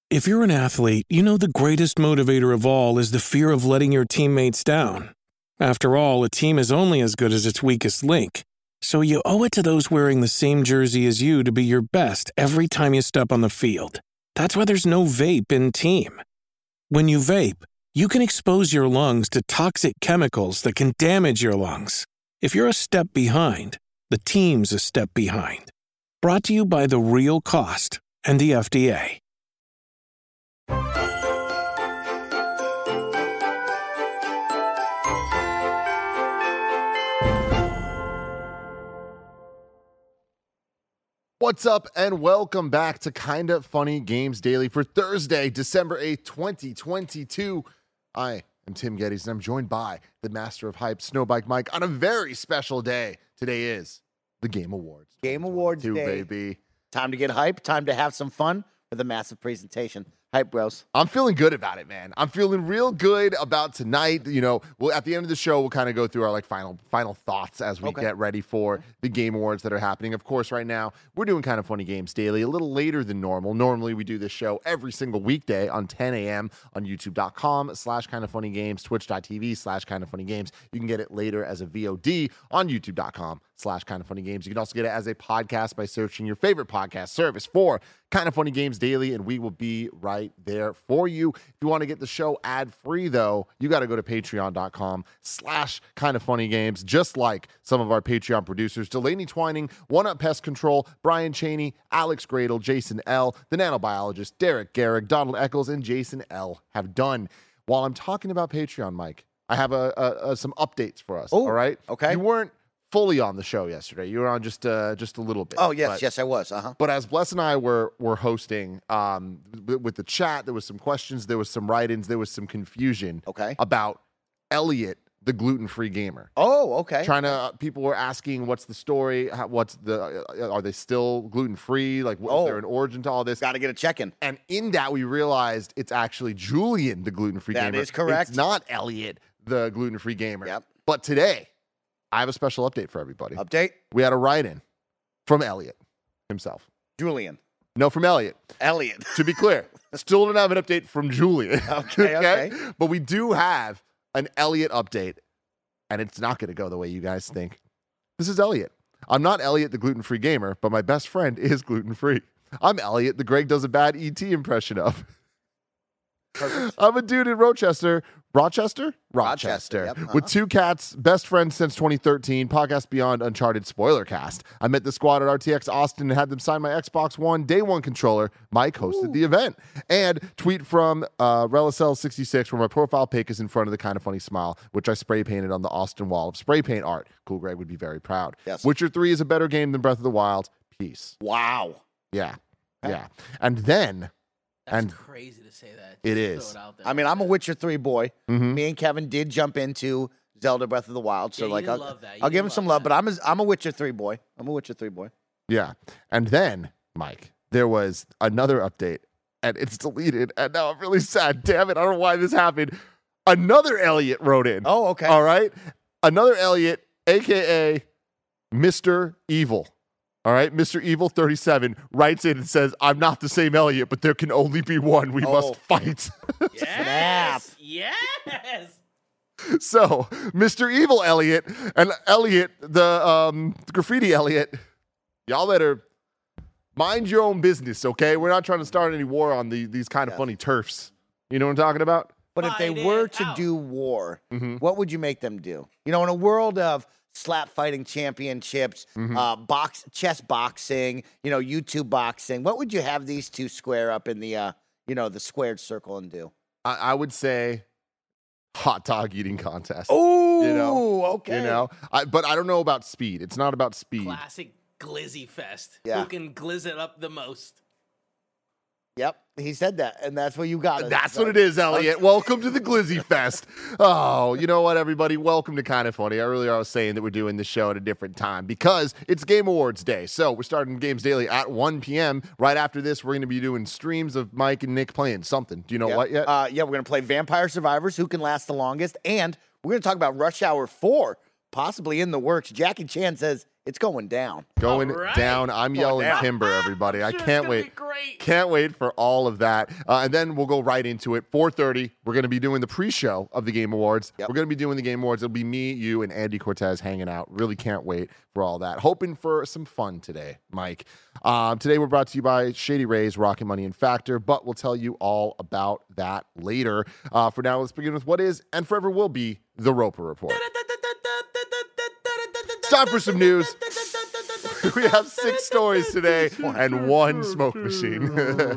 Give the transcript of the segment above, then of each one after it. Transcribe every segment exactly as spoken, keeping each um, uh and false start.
If you're an athlete, you know the greatest motivator of all is the fear of letting your teammates down. After all, a team is only as good as its weakest link. So you owe it to those wearing the same jersey as you to be your best every time you step on the field. That's why there's no vape in team. When you vape, you can expose your lungs to toxic chemicals that can damage your lungs. If you're a step behind, the team's a step behind. Brought to you by The Real Cost and the F D A. What's up, and welcome back to Kinda Funny Games Daily for Thursday, December eighth, twenty twenty-two. I am Tim Geddes, and I'm joined by the master of hype, Snowbike Mike, on a very special day. Today is the Game Awards. Game Awards Day. Baby. Time to get hype. Time to have some fun with a massive presentation. Hype, bros. I'm feeling good about it, man. I'm feeling real good about tonight. You know, well, at the end of the show, we'll kind of go through our like final final thoughts as we Okay. get ready for the Game Awards that are happening. Of course, right now we're doing Kind of Funny Games Daily a little later than normal. Normally, we do this show every single weekday on ten a.m. on YouTube.com slash Kind of Funny Games, Twitch.tv slash Kind of Funny Games. You can get it later as a V O D on YouTube.com slash Kind of Funny Games. You can also get it as a podcast by searching your favorite podcast service for Kind of Funny Games Daily, and we will be right there for you. If you want to get the show ad-free, though, you got to go to patreon.com slash Kind of Funny Games, just like some of our Patreon producers, Delaney Twining, One Up Pest Control, Brian Cheney, Alex Gradle, Jason L., the nanobiologist, Derek Garrick, Donald Eccles, and Jason L. have done. While I'm talking about Patreon, Mike, I have a, a, a some updates for us, Ooh, all right? okay. You weren't fully on the show yesterday. You were on just uh, just a little bit. Oh, yes, but, yes, I was. Uh-huh. But as Bless and I were were hosting um, w- with the chat, there was some questions, there was some write-ins, there was some confusion Okay. about Elliot, the gluten-free gamer. Oh, okay. Trying to, uh, people were asking, what's the story? How, what's the, uh, are they still gluten-free? Like, what, Oh. is there an origin to all this? Got to get a check-in. And in that, we realized it's actually Julian, the gluten-free That gamer. is correct. It's not Elliot, the gluten-free gamer. Yep. But today, I have a special update for everybody. Update. We had a write-in from Elliot himself. Julian. No, from Elliot. Elliot. To be clear, still don't have an update from Julian. Okay, okay. But we do have an Elliot update, and it's not going to go the way you guys think. This is Elliot. I'm not Elliot, the gluten-free gamer, but my best friend is gluten-free. I'm Elliot, the Greg does a bad E T impression of. Perfect. I'm a dude in Rochester. Rochester? Rochester, yep, uh-huh. With two cats, best friends since twenty thirteen, Podcast Beyond Uncharted spoiler cast. I met the squad at R T X Austin and had them sign my Xbox One Day One controller. Mike hosted Ooh. the event. And tweet from uh, Relicel sixty-six where my profile pic is in front of the Kind of Funny smile, which I spray painted on the Austin wall of spray paint art. Cool Greg would be very proud. Yes. Witcher three is a better game than Breath of the Wild. Peace. Wow. Yeah. Okay. Yeah. And then... That's And crazy to say that. it Just is. throw out there I mean, like I'm a that. Witcher three boy. Mhm. Me and Kevin did jump into Zelda Breath of the Wild. So, Yeah, like, you I'll, love that. You I'll give him love some love, that. but I'm a, I'm a Witcher three boy. I'm a Witcher three boy. Yeah. And then, Mike, there was another update, and it's deleted. And now I'm really sad. Damn it. I don't know why this happened. Another Elliot wrote in. Oh, okay. All right. Another Elliot, a k a. Mister Evil. All right. Mister Evil thirty-seven writes in and says, I'm not the same Elliot, but there can only be one. We Oh. must fight. Yes. Yes. So, Mister Evil Elliot and Elliot, the um, graffiti Elliot, y'all better mind your own business, okay? We're not trying to start any war on the, these kind of Yeah. funny turfs. You know what I'm talking about? But if they Fight were it to out. do war, Mhm. what would you make them do? You know, in a world of slap fighting championships, Mhm. uh, box, chess boxing, you know, YouTube boxing, what would you have these two square up in the, uh, you know, the squared circle and do? I, I would say hot dog eating contest. Oh, You know, okay. You know? I, but I don't know about speed. It's not about speed. Classic glizzy fest. Yeah. Who can glizz it up the most? Yep, he said that, and that's what you got. us. That's what it is, Elliot. Welcome to the Glizzy Fest. Oh, you know what, everybody? Welcome to Kind of Funny. Earlier, I was saying that we're doing this show at a different time because it's Game Awards Day. So we're starting Games Daily at one p.m. Right after this, we're going to be doing streams of Mike and Nick playing something. Do you know Yep. what yet? Uh, yeah, we're gonna play Vampire Survivors, who can last the longest, and we're gonna talk about Rush Hour four, possibly in the works. Jackie Chan says It's going down. Going All right. down. I'm Going yelling down. timber, everybody. I Sure, it's can't gonna wait. be great. Can't wait for all of that. Uh, and then we'll go right into it. four thirty, we're going to be doing the pre-show of the Game Awards. Yep. We're going to be doing the Game Awards. It'll be me, you, and Andy Cortez hanging out. Really can't wait for all that. Hoping for some fun today, Mike. Um, today we're brought to you by Shady Rays, Rocket Money, and Factor, but we'll tell you all about that later. Uh, for now, let's begin with what is and forever will be the Roper Report. It's time for some news. We have six stories today and one smoke machine.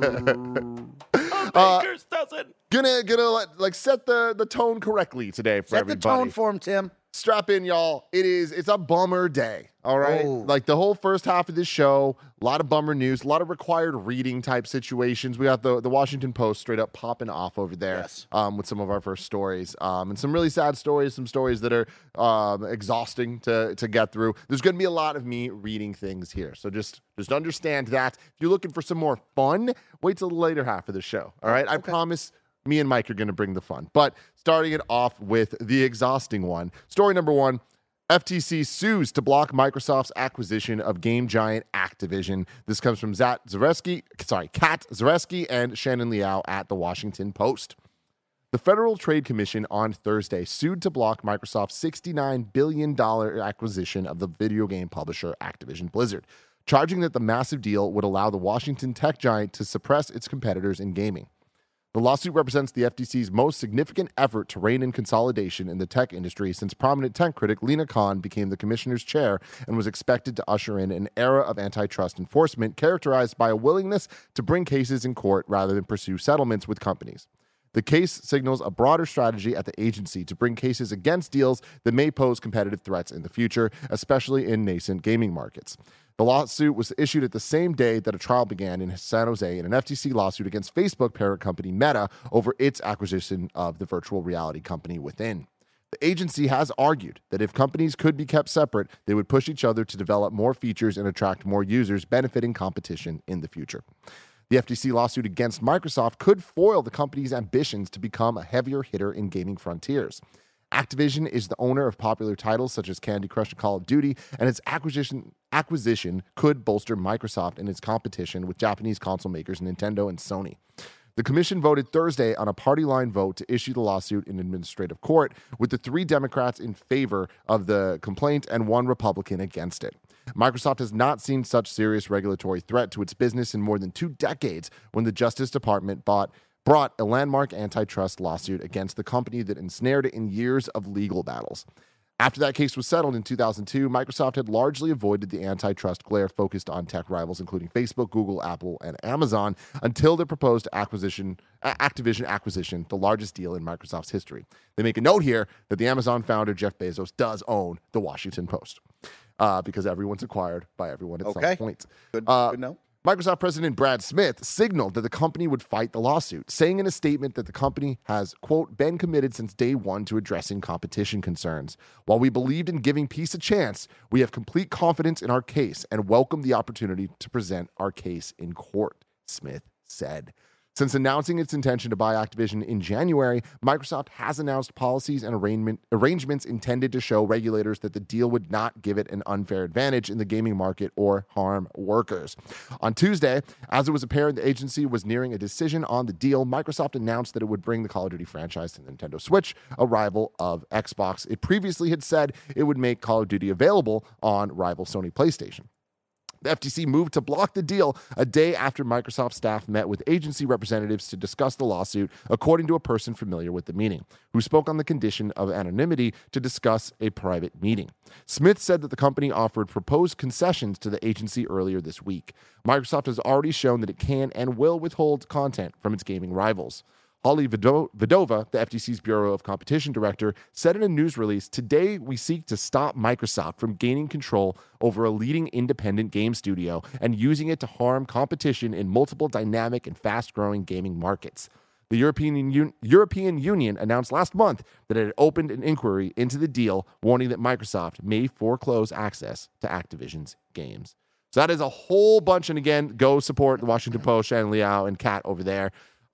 uh, Baker's dozen. gonna gonna let, like set the, the tone correctly today for Set everybody. the tone for him, Tim. Strap in, y'all. It is it's a bummer day. All right. Oh. Like the whole first half of this show, a lot of bummer news, a lot of required reading type situations. We got the, the Washington Post straight up popping off over there Yes. um, with some of our first stories. Um, and some really sad stories, some stories that are um, exhausting to, to get through. There's gonna be a lot of me reading things here. So just just understand that. If you're looking for some more fun, wait till the later half of the show. All right. I promise me and Mike are going to bring the fun. But starting it off with the exhausting one. Story number one, F T C sues to block Microsoft's acquisition of game giant Activision. This comes from Zat Zareski, sorry, Kat Zareski and Shannon Liao at the Washington Post. The Federal Trade Commission on Thursday sued to block Microsoft's sixty-nine billion dollars acquisition of the video game publisher Activision Blizzard, charging that the massive deal would allow the Washington tech giant to suppress its competitors in gaming. The lawsuit represents the F T C's most significant effort to rein in consolidation in the tech industry since prominent tech critic Lena Khan became the commissioner's chair and was expected to usher in an era of antitrust enforcement characterized by a willingness to bring cases in court rather than pursue settlements with companies. The case signals a broader strategy at the agency to bring cases against deals that may pose competitive threats in the future, especially in nascent gaming markets. The lawsuit was issued at the same day that a trial began in San Jose in an F T C lawsuit against Facebook parent company Meta over its acquisition of the virtual reality company Within. The agency has argued that if companies could be kept separate, they would push each other to develop more features and attract more users, benefiting competition in the future. The F T C lawsuit against Microsoft could foil the company's ambitions to become a heavier hitter in gaming frontiers. Activision is the owner of popular titles such as Candy Crush and Call of Duty, and its acquisition acquisition could bolster Microsoft in its competition with Japanese console makers Nintendo and Sony. The commission voted Thursday on a party line vote to issue the lawsuit in administrative court, with the three Democrats in favor of the complaint and one Republican against it. Microsoft has not seen such serious regulatory threat to its business in more than two decades when the Justice Department bought brought a landmark antitrust lawsuit against the company that ensnared it in years of legal battles. After that case was settled in two thousand two, Microsoft had largely avoided the antitrust glare focused on tech rivals including Facebook, Google, Apple, and Amazon until the proposed acquisition, Activision acquisition, the largest deal in Microsoft's history. They make a note here that the Amazon founder Jeff Bezos does own the Washington Post uh, because everyone's acquired by everyone at Okay. some point. Good, Uh, good know. Microsoft President Brad Smith signaled that the company would fight the lawsuit, saying in a statement that the company has, quote, been committed since day one to addressing competition concerns. While we believed in giving peace a chance, we have complete confidence in our case and welcome the opportunity to present our case in court, Smith said. Since announcing its intention to buy Activision in January, Microsoft has announced policies and arrangement, arrangements intended to show regulators that the deal would not give it an unfair advantage in the gaming market or harm workers. On Tuesday, as it was apparent the agency was nearing a decision on the deal, Microsoft announced that it would bring the Call of Duty franchise to Nintendo Switch, a rival of Xbox. It previously had said it would make Call of Duty available on rival Sony PlayStation. The F T C moved to block the deal a day after Microsoft staff met with agency representatives to discuss the lawsuit, according to a person familiar with the meeting, who spoke on the condition of anonymity to discuss a private meeting. Smith said that the company offered proposed concessions to the agency earlier this week. Microsoft has already shown that it can and will withhold content from its gaming rivals. Holly Vido- Vidova, the F T C's Bureau of Competition Director, said in a news release, "Today we seek to stop Microsoft from gaining control over a leading independent game studio and using it to harm competition in multiple dynamic and fast-growing gaming markets." The European, Un- European Union announced last month that it had opened an inquiry into the deal, warning that Microsoft may foreclose access to Activision's games. So that is a whole bunch. And again, go support the Washington Post, Shannon Liao, and Kat over there.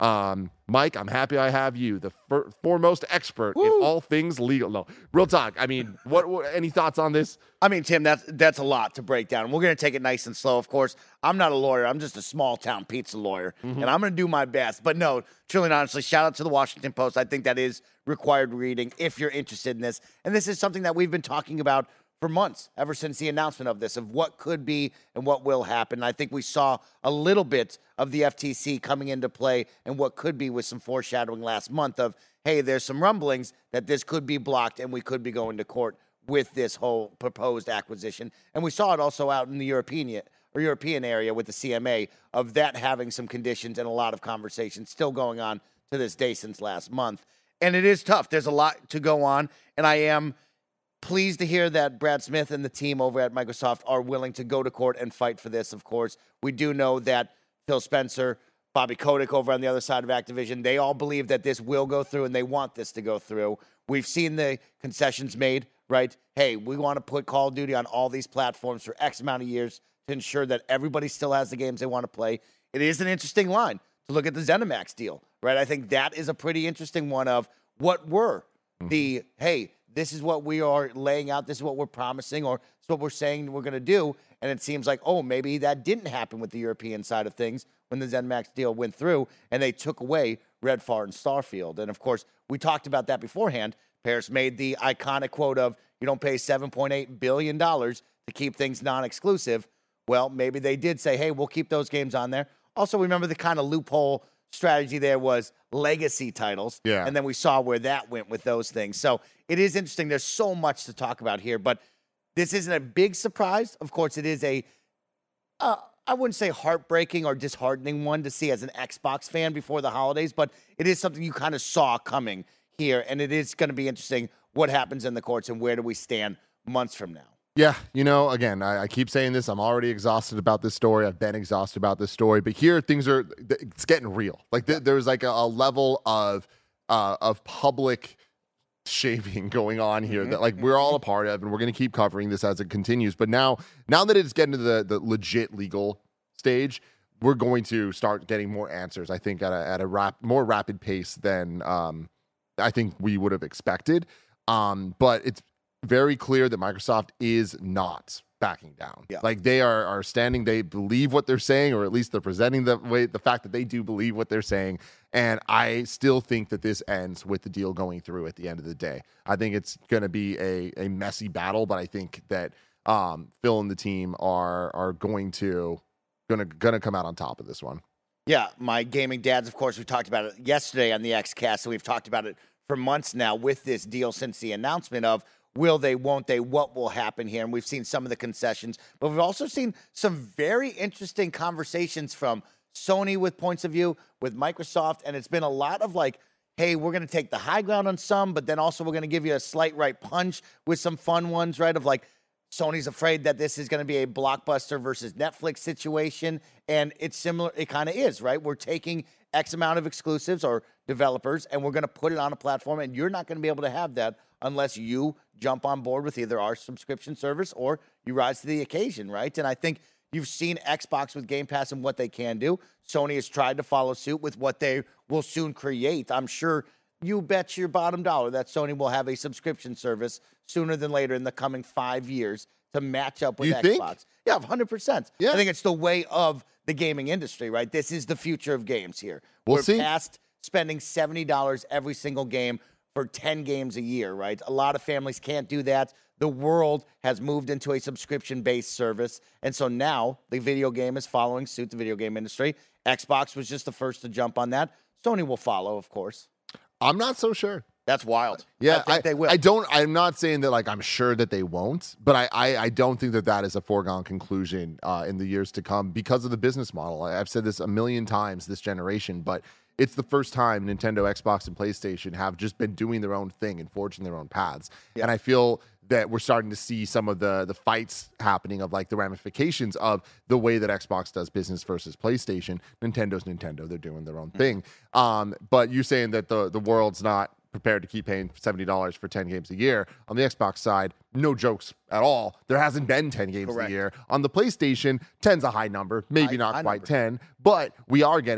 Um, Mike, I'm happy I have you, the fir- foremost expert Woo. in all things legal. No, real talk. I mean, what, what? Any thoughts on this? I mean, Tim, that's that's a lot to break down. We're going to take it nice and slow. Of course, I'm not a lawyer. I'm just a small town pizza lawyer, mm-hmm. and I'm going to do my best. But no, truly and honestly, shout out to the Washington Post. I think that is required reading if you're interested in this. And this is something that we've been talking about for months, ever since the announcement of this, of what could be and what will happen. And I think we saw a little bit of the F T C coming into play and what could be with some foreshadowing last month of, hey, there's some rumblings that this could be blocked and we could be going to court with this whole proposed acquisition. And we saw it also out in the European or European area with the C M A of that having some conditions and a lot of conversations still going on to this day since last month. And it is tough. There's a lot to go on. And I am pleased to hear that Brad Smith and the team over at Microsoft are willing to go to court and fight for this, of course. We do know that Phil Spencer, Bobby Kotick over on the other side of Activision, they all believe that this will go through and they want this to go through. We've seen the concessions made, right? Hey, we want to put Call of Duty on all these platforms for X amount of years to ensure that everybody still has the games they want to play. It is an interesting line to look at the ZeniMax deal, right? I think that is a pretty interesting one of what were the, hey, this is what we are laying out, this is what we're promising, or this is what we're saying we're going to do. And it seems like, oh, maybe that didn't happen with the European side of things when the ZeniMax deal went through and they took away Redfall and Starfield. And, of course, we talked about that beforehand. Paris made the iconic quote of, you don't pay seven point eight billion dollars to keep things non-exclusive. Well, maybe they did say, hey, we'll keep those games on there. Also, remember the kind of loophole strategy there was legacy titles. Yeah. And then we saw where that went with those things. So it is interesting. There's so much to talk about here, but this isn't a big surprise. Of course, it is a, uh, I wouldn't say heartbreaking or disheartening one to see as an Xbox fan before the holidays, but it is something you kind of saw coming here. And it is going to be interesting what happens in the courts and where do we stand months from now. Yeah, you know, again, I, I keep saying this. I'm already exhausted about this story. I've been exhausted about this story. But here, things are, it's getting real. Like, th- there's like a, a level of uh, of public shaming going on here mm-hmm. that, like, we're all a part of, and we're going to keep covering this as it continues. But now, now that it's getting to the, the legit legal stage, we're going to start getting more answers, I think, at a, at a rap- more rapid pace than um, I think we would have expected. Um, but it's very clear that Microsoft is not backing down. Yeah. Like, they are are standing, they believe what they're saying, or at least they're presenting the way the fact that they do believe what they're saying. And I still think that this ends with the deal going through at the end of the day. I think it's going to be a a messy battle, but I think that um, Phil and the team are are going to gonna gonna come out on top of this one. Yeah, my gaming dads, of course, we talked about it yesterday on the Xcast, so we've talked about it for months now with this deal since the announcement of will they, won't they, what will happen here. And we've seen some of the concessions, but we've also seen some very interesting conversations from Sony with points of view, with Microsoft, and it's been a lot of like, hey, we're going to take the high ground on some, but then also we're going to give you a slight right punch with some fun ones, right, of like, Sony's afraid that this is going to be a Blockbuster versus Netflix situation, and it's similar. It kind of is, right? We're taking X amount of exclusives or developers, and we're going to put it on a platform, and you're not going to be able to have that unless you jump on board with either our subscription service or you rise to the occasion, right? And I think you've seen Xbox with Game Pass and what they can do. Sony has tried to follow suit with what they will soon create. I'm sure you bet your bottom dollar that Sony will have a subscription service sooner than later in the coming five years to match up with you Xbox. Think? Yeah, one hundred percent. Yeah. I think it's the way of the gaming industry, right? This is the future of games here. We'll We're see. past spending seventy dollars every single game for ten games a year, right? A lot of families can't do that. The world has moved into a subscription-based service. And so now the video game is following suit, the video game industry. Xbox was just the first to jump on that. Sony will follow, of course. I'm not so sure. That's wild. Yeah, I think I, they will. I don't. I'm not saying that like I'm sure that they won't, but I I, I don't think that that is a foregone conclusion uh, in the years to come because of the business model. I, I've said this a million times this generation, but it's the first time Nintendo, Xbox, and PlayStation have just been doing their own thing and forging their own paths. Yeah. And I feel that we're starting to see some of the the fights happening of like the ramifications of the way that Xbox does business versus PlayStation. Nintendo's Nintendo; they're doing their own mm-hmm. thing. Um, but you're saying that the the world's not prepared to keep paying seventy dollars for ten games a year. On the Xbox side, no jokes at all. There hasn't been ten games Correct. a year. On the PlayStation, ten's a high number, maybe High- not high quite number. ten, but we are getting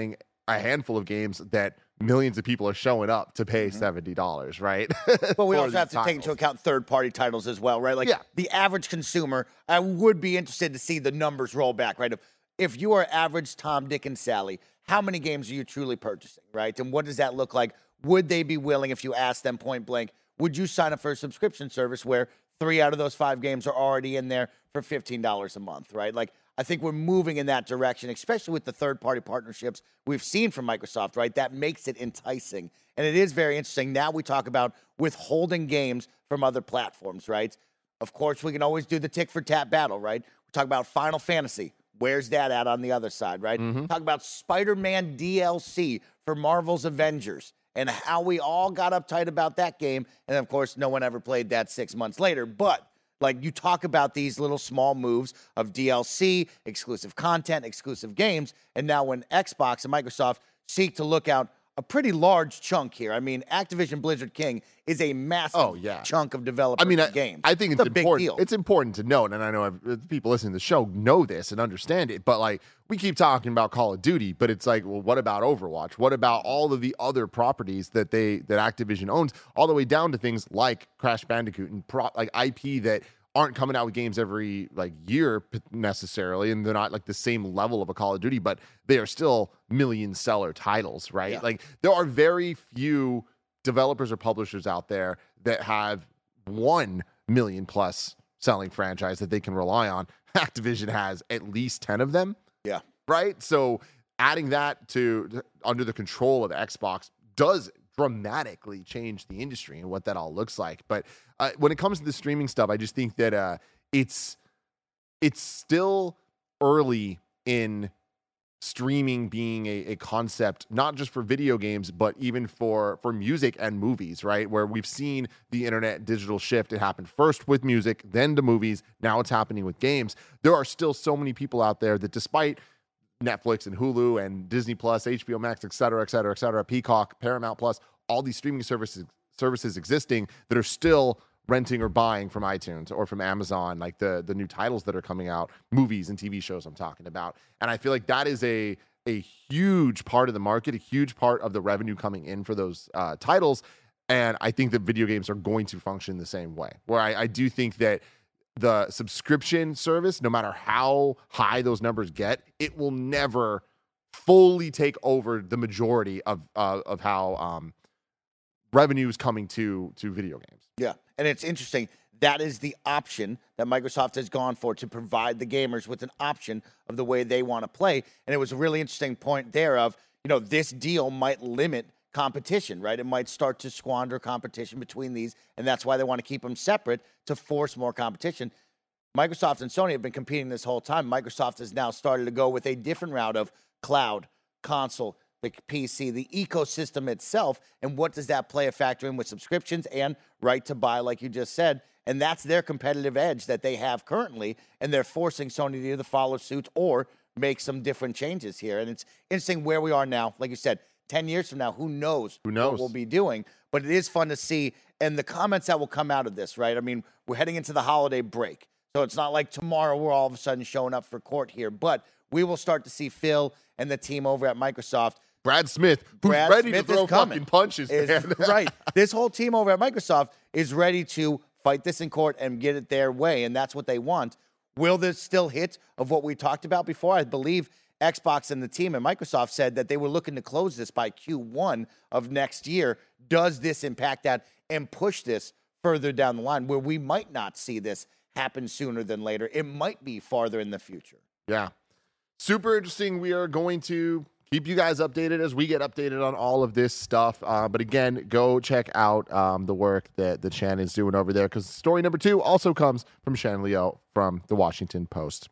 a handful of games that millions of people are showing up to pay Mm-hmm. seventy dollars, right? But we For also have to these take into titles. account third-party titles as well, right? Like Yeah. the average consumer, I would be interested to see the numbers roll back, right? If, if you are average Tom, Dick, and Sally, how many games are you truly purchasing, right? And what does that look like? Would they be willing, if you ask them point blank, would you sign up for a subscription service where three out of those five games are already in there for fifteen dollars a month, right? Like, I think we're moving in that direction, especially with the third-party partnerships we've seen from Microsoft, right? That makes it enticing. And it is very interesting. Now we talk about withholding games from other platforms, right? Of course, we can always do the tick-for-tat battle, right? We talk about Final Fantasy. Where's that at on the other side, right? Mm-hmm. Talk about Spider-Man D L C for Marvel's Avengers and how we all got uptight about that game. And, of course, no one ever played that six months later. But like, you talk about these little small moves of D L C, exclusive content, exclusive games, and now when Xbox and Microsoft seek to look out a pretty large chunk here. I mean, Activision Blizzard King is a massive Oh, yeah. chunk of developers I mean, I, games. I think it's, a big important. deal. It's important to note, and I know I've, the people listening to the show know this and understand it. But like, we keep talking about Call of Duty, but it's like, well, what about Overwatch? What about all of the other properties that they that Activision owns, all the way down to things like Crash Bandicoot and pro, like I P that aren't coming out with games every like year necessarily, and they're not like the same level of a Call of Duty, but they are still million seller titles, right? Yeah. Like, there are very few developers or publishers out there that have one million plus selling franchise that they can rely on. Activision has at least ten of them, Yeah. right? So adding that to under the control of Xbox does dramatically change the industry and what that all looks like. But uh, when it comes to the streaming stuff, I just think that uh, it's it's still early in streaming being a, a concept, not just for video games, but even for for music and movies, right? Where we've seen the internet digital shift. It happened first with music, then to movies. Now it's happening with games. There are still so many people out there that, despite Netflix and Hulu and Disney Plus, H B O Max, et cetera, et cetera, et cetera, Peacock, Paramount Plus, all these streaming services services existing that are still renting or buying from iTunes or from Amazon, like the the new titles that are coming out, movies and T V shows I'm talking about. And I feel like that is a a huge part of the market, a huge part of the revenue coming in for those uh, titles. And I think that video games are going to function the same way, where I, I do think that the subscription service, no matter how high those numbers get, it will never fully take over the majority of uh, of how um, revenue is coming to to video games. Yeah, and it's interesting. That is the option that Microsoft has gone for, to provide the gamers with an option of the way they want to play. And it was a really interesting point there of, you know, this deal might limit competition, right? It might start to squander competition between these, and that's why they want to keep them separate, to force more competition. Microsoft and Sony have been competing this whole time. Microsoft has now started to go with a different route of cloud, console, the P C, the ecosystem itself, and what does that play a factor in with subscriptions and right to buy, like you just said. And that's their competitive edge that they have currently, and they're forcing Sony to either follow suit or make some different changes here. And it's interesting where we are now. Like you said, ten years from now, who knows, Who knows? what we'll be doing. But it is fun to see, and the comments that will come out of this, right? I mean, we're heading into the holiday break, so it's not like tomorrow we're all of a sudden showing up for court here. But we will start to see Phil and the team over at Microsoft. Brad Smith, who's Brad ready Smith to throw is coming. fucking punches, Is- man. right. This whole team over at Microsoft is ready to fight this in court and get it their way, and that's what they want. Will this still hit of what we talked about before? I believe Xbox and the team at Microsoft said that they were looking to close this by Q one of next year. Does this impact that and push this further down the line, where we might not see this happen sooner than later? It might be farther in the future. Yeah. Super interesting. We are going to keep you guys updated as we get updated on all of this stuff. Uh, but again, go check out um, the work that, that Shan is doing over there, because story number two also comes from Shan Liu from the Washington Post.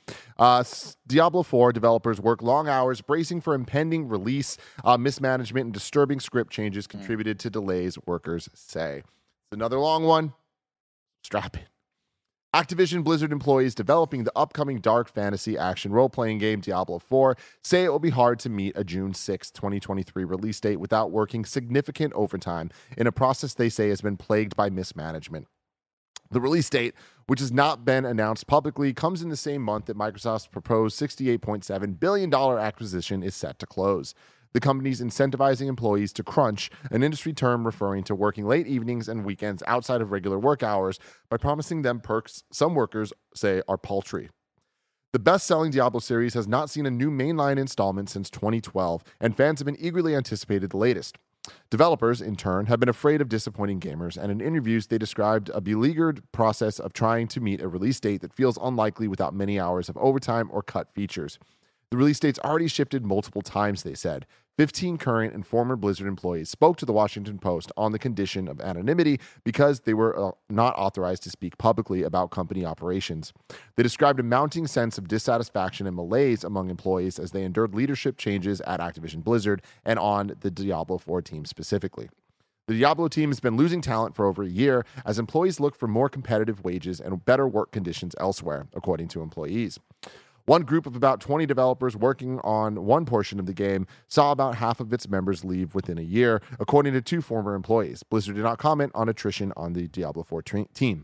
Uh, Diablo four developers work long hours bracing for impending release. Uh, mismanagement and disturbing script changes contributed to delays, workers say. It's another long one. Strap in. Activision Blizzard employees developing the upcoming dark fantasy action role-playing game Diablo four say it will be hard to meet a June sixth, twenty twenty-three release date without working significant overtime in a process they say has been plagued by mismanagement. The release date, which has not been announced publicly, comes in the same month that Microsoft's proposed sixty-eight point seven billion dollars acquisition is set to close. The company's incentivizing employees to crunch, an industry term referring to working late evenings and weekends outside of regular work hours, by promising them perks some workers say are paltry. The best-selling Diablo series has not seen a new mainline installment since twenty twelve, and fans have been eagerly anticipated the latest. Developers, in turn, have been afraid of disappointing gamers, and in interviews they described a beleaguered process of trying to meet a release date that feels unlikely without many hours of overtime or cut features. The release date's already shifted multiple times, they said. fifteen current and former Blizzard employees spoke to the Washington Post on the condition of anonymity because they were uh, not authorized to speak publicly about company operations. They described a mounting sense of dissatisfaction and malaise among employees as they endured leadership changes at Activision Blizzard and on the Diablo four team specifically. The Diablo team has been losing talent for over a year as employees look for more competitive wages and better work conditions elsewhere, according to employees. One group of about twenty developers working on one portion of the game saw about half of its members leave within a year, according to two former employees. Blizzard did not comment on attrition on the Diablo four tra- team.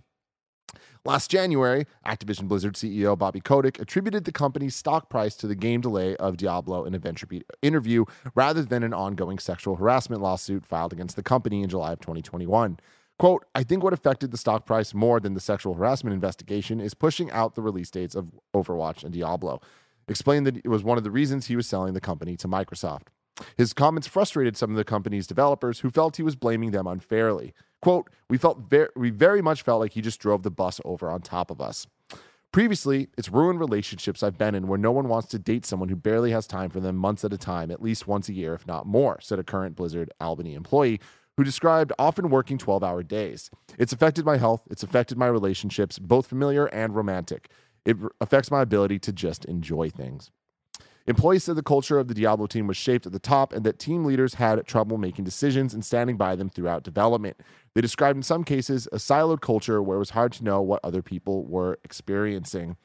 Last January, Activision Blizzard C E O Bobby Kotick attributed the company's stock price to the game delay of Diablo in a VentureBeat interview rather than an ongoing sexual harassment lawsuit filed against the company in July of twenty twenty-one. Quote, I think what affected the stock price more than the sexual harassment investigation is pushing out the release dates of Overwatch and Diablo. Explained that it was one of the reasons he was selling the company to Microsoft. His comments frustrated some of the company's developers who felt he was blaming them unfairly. Quote, we felt ver- we very much felt like he just drove the bus over on top of us. Previously, it's ruined relationships I've been in where no one wants to date someone who barely has time for them months at a time, at least once a year, if not more, said a current Blizzard Albany employee who described often working twelve-hour days. It's affected my health. It's affected my relationships, both familiar and romantic. It r- affects my ability to just enjoy things. Employees said the culture of the Diablo team was shaped at the top and that team leaders had trouble making decisions and standing by them throughout development. They described in some cases a siloed culture where it was hard to know what other people were experiencing.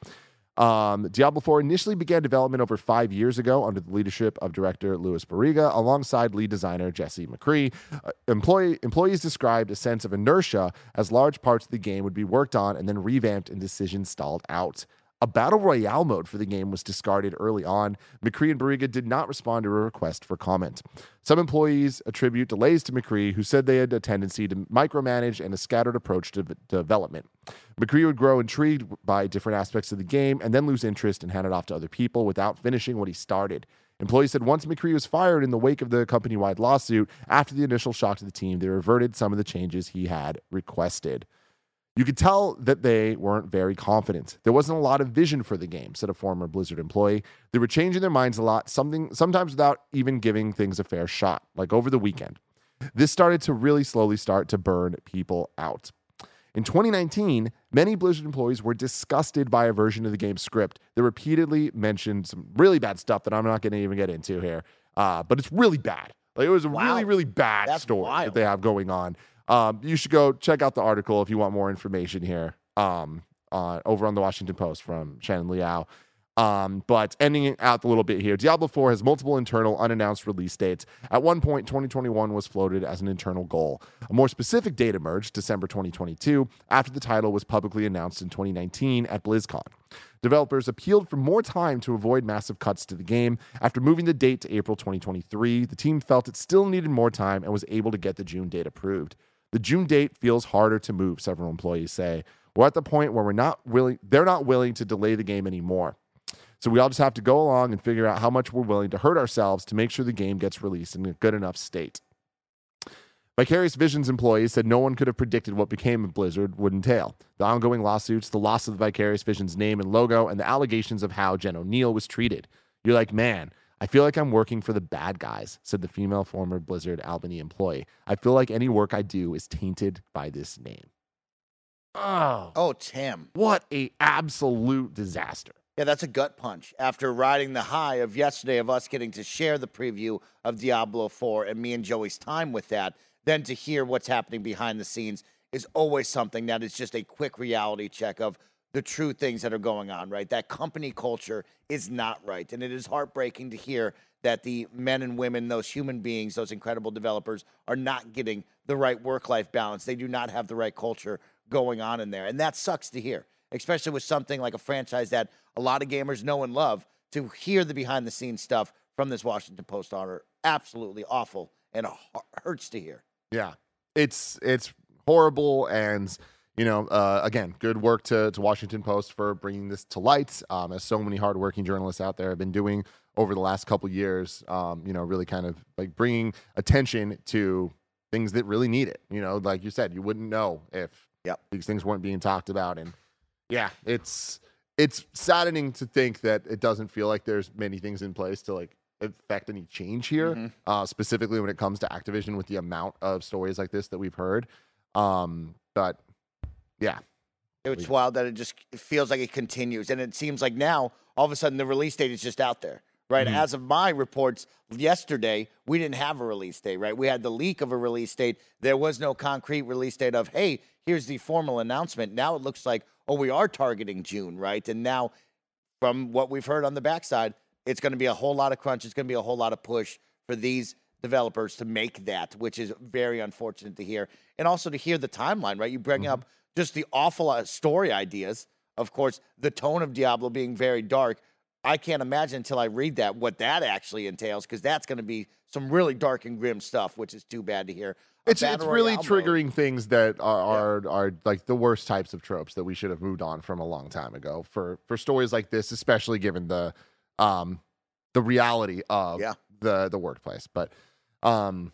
Um, Diablo four initially began development over five years ago under the leadership of director Louis Barriga alongside lead designer Jesse McCree. Uh, employee, employees described a sense of inertia as large parts of the game would be worked on and then revamped and decisions stalled out. A battle royale mode for the game was discarded early on. McCree and Barriga did not respond to a request for comment. Some employees attribute delays to McCree, who said they had a tendency to micromanage and a scattered approach to v- development. McCree would grow intrigued by different aspects of the game and then lose interest and hand it off to other people without finishing what he started. Employees said once McCree was fired in the wake of the company-wide lawsuit, after the initial shock to the team, they reverted some of the changes he had requested. You could tell that they weren't very confident. There wasn't a lot of vision for the game, said a former Blizzard employee. They were changing their minds a lot, something sometimes without even giving things a fair shot, like over the weekend. This started to really slowly start to burn people out. In twenty nineteen, many Blizzard employees were disgusted by a version of the game's script that repeatedly mentioned some really bad stuff that I'm not going to even get into here, uh, but it's really bad. Like, it was a Wow. really, really bad That's story wild. that they have going on. Um, you should go check out the article if you want more information here um, uh, over on the Washington Post from Shannon Liao. Um, but ending out a little bit here, Diablo four has multiple internal unannounced release dates. At one point, twenty twenty-one was floated as an internal goal. A more specific date emerged, December twenty twenty-two, after the title was publicly announced in twenty nineteen at BlizzCon. Developers appealed for more time to avoid massive cuts to the game. After moving the date to April twenty twenty-three, the team felt it still needed more time and was able to get the June date approved. The June date feels harder to move, several employees say. We're at the point where we're not willing, they're not willing to delay the game anymore. So we all just have to go along and figure out how much we're willing to hurt ourselves to make sure the game gets released in a good enough state. Vicarious Visions employees said no one could have predicted what became of Blizzard would entail. The ongoing lawsuits, the loss of the Vicarious Visions name and logo, and the allegations of how Jen O'Neill was treated. You're like, man, I feel like I'm working for the bad guys, said the female former Blizzard Albany employee. I feel like any work I do is tainted by this name. Oh, Oh, Tim. what a absolute disaster. Yeah, that's a gut punch. After riding the high of yesterday of us getting to share the preview of Diablo four and me and Joey's time with that, then to hear what's happening behind the scenes is always something that is just a quick reality check of the true things that are going on, right? That company culture is not right. And it is heartbreaking to hear that the men and women, those human beings, those incredible developers are not getting the right work-life balance. They do not have the right culture going on in there. And that sucks to hear, especially with something like a franchise that a lot of gamers know and love. To hear the behind-the-scenes stuff from this Washington Post are absolutely awful and it hurts to hear. Yeah, it's it's horrible, and you know, uh, again, good work to to Washington Post for bringing this to light, um, as so many hardworking journalists out there have been doing over the last couple years. Um, you know, really kind of like bringing attention to things that really need it. You know, like you said, you wouldn't know if yep. these things weren't being talked about, and yeah, it's it's saddening to think that it doesn't feel like there's many things in place to like affect any change here, mm-hmm. uh, specifically when it comes to Activision with the amount of stories like this that we've heard. Um, but yeah, it's wild that it just it feels like it continues, and it seems like now all of a sudden the release date is just out there, right? Mm-hmm. As of my reports yesterday, we didn't have a release date, right? We had the leak of a release date. There was no concrete release date of, hey, here's the formal announcement. Now it looks like, oh, we are targeting June, right? And now, from what we've heard on the backside, it's going to be a whole lot of crunch. It's going to be a whole lot of push for these developers to make that, which is very unfortunate to hear. And also to hear the timeline, right? You bring mm-hmm. up just the awful uh, story ideas. Of course, the tone of Diablo being very dark. I can't imagine until I read that what that actually entails, because that's going to be some really dark and grim stuff, which is too bad to hear. It's it's really triggering mode. things that are, yeah. are are like the worst types of tropes that we should have moved on from a long time ago for for stories like this, especially given the um the reality of yeah. the the workplace. But um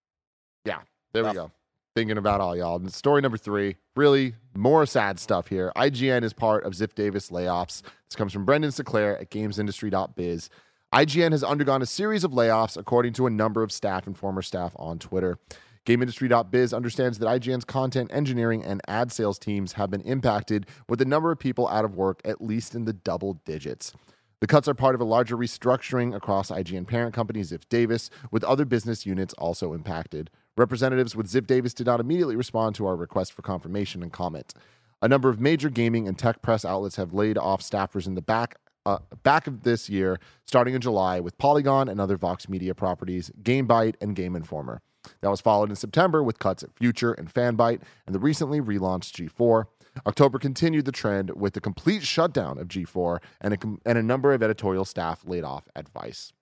yeah, there Tough. we go. Thinking about all y'all. And story number three, really more sad stuff here. I G N is part of Ziff Davis layoffs. This comes from Brendan Sinclair at games industry dot biz. I G N has undergone a series of layoffs, according to a number of staff and former staff on Twitter. game industry dot biz understands that I G N's content engineering and ad sales teams have been impacted, with the number of people out of work at least in the double digits. The cuts are part of a larger restructuring across I G N parent company Ziff Davis, with other business units also impacted. Representatives with Ziff Davis did not immediately respond to our request for confirmation and comment. A number of major gaming and tech press outlets have laid off staffers in the back uh, back of this year, starting in July, with Polygon and other Vox Media properties, GameByte and Game Informer. That was followed in September with cuts at Future and Fanbyte and the recently relaunched G four. October continued the trend with the complete shutdown of G four and a, and a number of editorial staff laid off at Vice.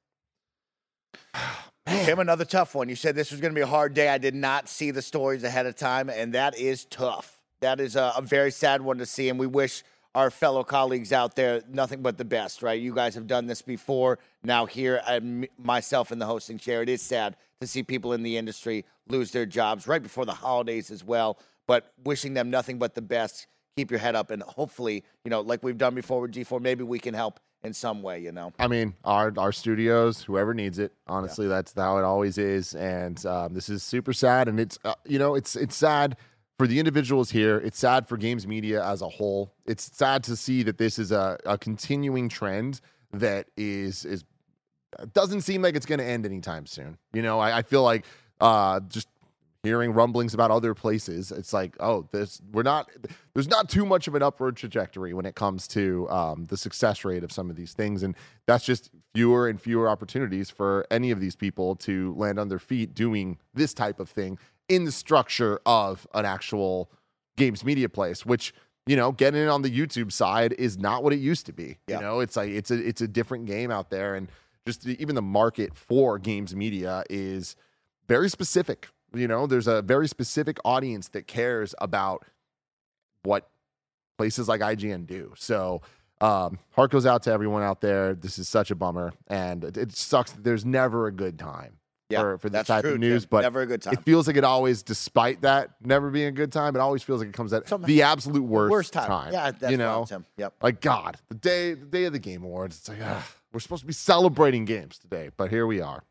Tim, another tough one. You said this was going to be a hard day. I did not see the stories ahead of time, and that is tough. That is a, a very sad one to see, and we wish our fellow colleagues out there nothing but the best, right? You guys have done this before. Now here, I, myself in the hosting chair, it is sad to see people in the industry lose their jobs right before the holidays as well, but wishing them nothing but the best. Keep your head up, and hopefully, you know, like we've done before with G four, maybe we can help in some way, you know. I mean, our our studios, whoever needs it, honestly, yeah. that's how it always is. And um, this is super sad, and it's uh, you know, it's it's sad for the individuals here. It's sad for games media as a whole. It's sad to see that this is a, a continuing trend that is is doesn't seem like it's going to end anytime soon. You know, I, I feel like uh, just hearing rumblings about other places, it's like, oh, this we're not. There's not too much of an upward trajectory when it comes to um, the success rate of some of these things, and that's just fewer and fewer opportunities for any of these people to land on their feet doing this type of thing in the structure of an actual games media place, which, you know, getting in on the YouTube side is not what it used to be. Yeah. You know, it's like it's a it's a different game out there, and just the, even the market for games media is very specific. You know, there's a very specific audience that cares about what places like I G N do. So um, heart goes out to everyone out there. This is such a bummer, and it, it sucks that there's never a good time yeah, for, for this that's type true, of news. Tim. But never a good time. It feels like it always, despite that never being a good time, it always feels like it comes at Some, the absolute worst, worst time. time. Yeah, that's you know, wrong, Tim. Yep. Like God, the day the day of the Game Awards. It's like ugh, we're supposed to be celebrating games today, but here we are.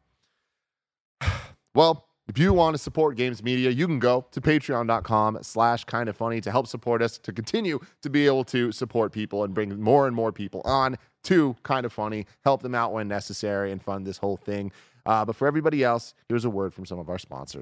Well, if you want to support Games Media, you can go to patreon.com slash kind of funny to help support us, to continue to be able to support people and bring more and more people on to Kind of Funny, help them out when necessary, and fund this whole thing. Uh, but for everybody else, here's a word from some of our sponsors.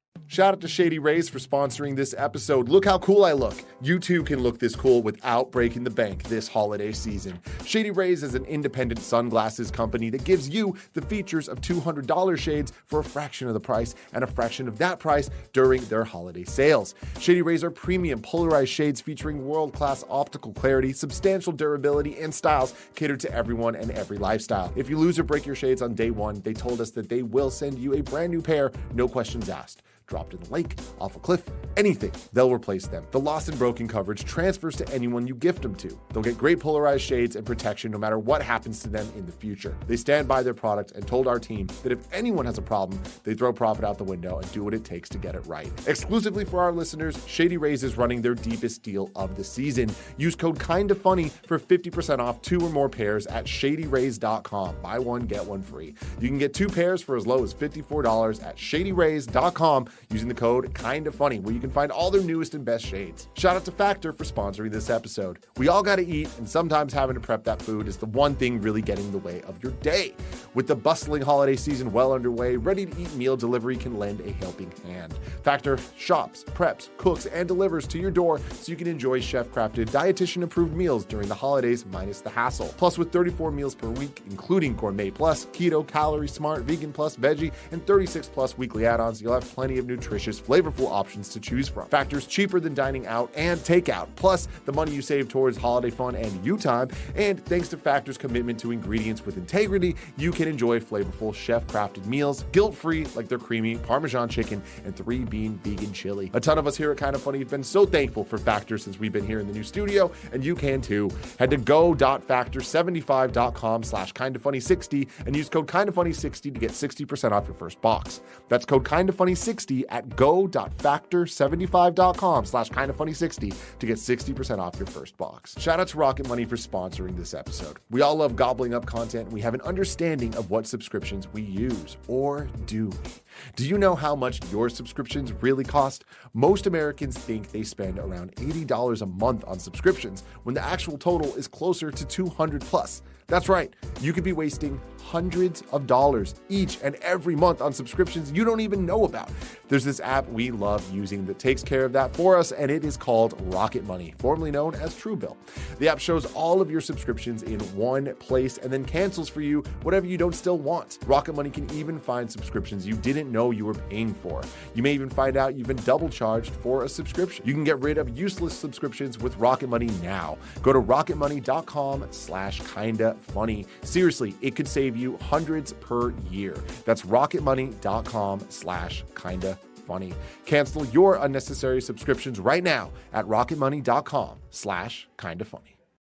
Shout out to Shady Rays for sponsoring this episode. Look how cool I look. You too can look this cool without breaking the bank this holiday season. Shady Rays is an independent sunglasses company that gives you the features of two hundred dollars shades for a fraction of the price and a fraction of that price during their holiday sales. Shady Rays are premium polarized shades featuring world-class optical clarity, substantial durability, and styles catered to everyone and every lifestyle. If you lose or break your shades on day one, they told us that they will send you a brand new pair, no questions asked. Dropped in the lake, off a cliff, anything, they'll replace them. The lost and broken coverage transfers to anyone you gift them to. They'll get great polarized shades and protection no matter what happens to them in the future. They stand by their product and told our team that if anyone has a problem, they throw profit out the window and do what it takes to get it right. Exclusively for our listeners, Shady Rays is running their deepest deal of the season. Use code KINDAFUNNY for fifty percent off two or more pairs at shady rays dot com. Buy one, get one free. You can get two pairs for as low as fifty-four dollars at shady rays dot com. Using the code KINDAFUNNY, where you can find all their newest and best shades. Shout out to Factor for sponsoring this episode. We all gotta eat, and sometimes having to prep that food is the one thing really getting in the way of your day. With the bustling holiday season well underway, ready-to-eat meal delivery can lend a helping hand. Factor shops, preps, cooks, and delivers to your door so you can enjoy chef-crafted, dietitian-approved meals during the holidays minus the hassle. Plus, with thirty-four meals per week, including Gourmet Plus, Keto, Calorie Smart, Vegan Plus, Veggie, and thirty-six plus weekly add-ons, you'll have plenty of nutritious, flavorful options to choose from. Factor's cheaper than dining out and takeout, plus the money you save towards holiday fun and you time. And thanks to Factor's commitment to ingredients with integrity, you can enjoy flavorful, chef-crafted meals, guilt-free, like their creamy Parmesan chicken and three-bean vegan chili. A ton of us here at Kinda Funny have been so thankful for Factor since we've been here in the new studio, and you can too. Head to go dot factor seventy-five dot com slash kinda funny sixty and use code kinda funny sixty to get sixty percent off your first box. That's code kinda funny sixty at go dot factor seventy-five dot com slash kinda funny sixty to get sixty percent off your first box. Shout out to Rocket Money for sponsoring this episode. We all love gobbling up content, and we have an understanding of what subscriptions we use, or do we? Do you know how much your subscriptions really cost? Most Americans think they spend around eighty dollars a month on subscriptions, when the actual total is closer to two hundred plus. That's right, you could be wasting hundreds of dollars each and every month on subscriptions you don't even know about. There's this app we love using that takes care of that for us, and it is called Rocket Money, formerly known as Truebill. The app shows all of your subscriptions in one place and then cancels for you whatever you don't still want. Rocket Money can even find subscriptions you didn't know you were paying for. You may even find out you've been double charged for a subscription. You can get rid of useless subscriptions with Rocket Money now. Go to rocket money dot com slash kinda funny. Seriously, it could save you hundreds per year. That's rocket money dot com slash kinda funny. Cancel your unnecessary subscriptions right now at rocket money dot com slash kinda funny.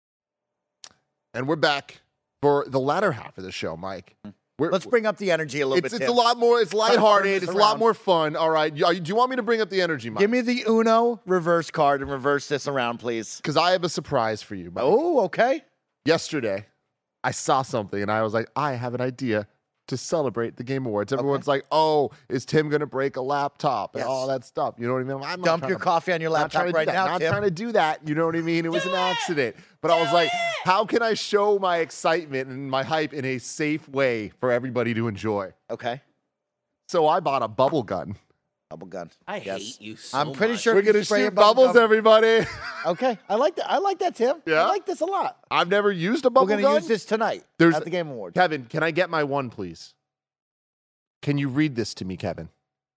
And we're back for the latter half of the show, Mike. We're, Let's bring up the energy a little it's, bit. It's Tim. a lot more, it's lighthearted, Turn it's this a lot around. more fun. All right. Do you want me to bring up the energy, Mike? Give me the Uno reverse card and reverse this around, please. Because I have a surprise for you, Mike. Oh, okay. Yesterday, I saw something and I was like, I have an idea to celebrate the Game Awards. Everyone's like, oh, is Tim going to break a laptop and Yes. all that stuff? You know what I mean? I'm not Dump trying your to- coffee on your not trying laptop to do right that. now, Not Tim. trying to do that. You know what I mean? It was an accident. But I was like, how can I show my excitement and my hype in a safe way for everybody to enjoy? Okay. So I bought a bubble gun. Bubble gun. I Yes. hate you so I'm pretty much. sure We're you going to spray a shoot bubble bubbles, gum. everybody. Okay. I like that. I like that, Tim. Yeah? I like this a lot. I've never used a bubble We're gun. going to use this tonight There's- at the Game Awards. Kevin, can I get my one, please? Can you read this to me, Kevin?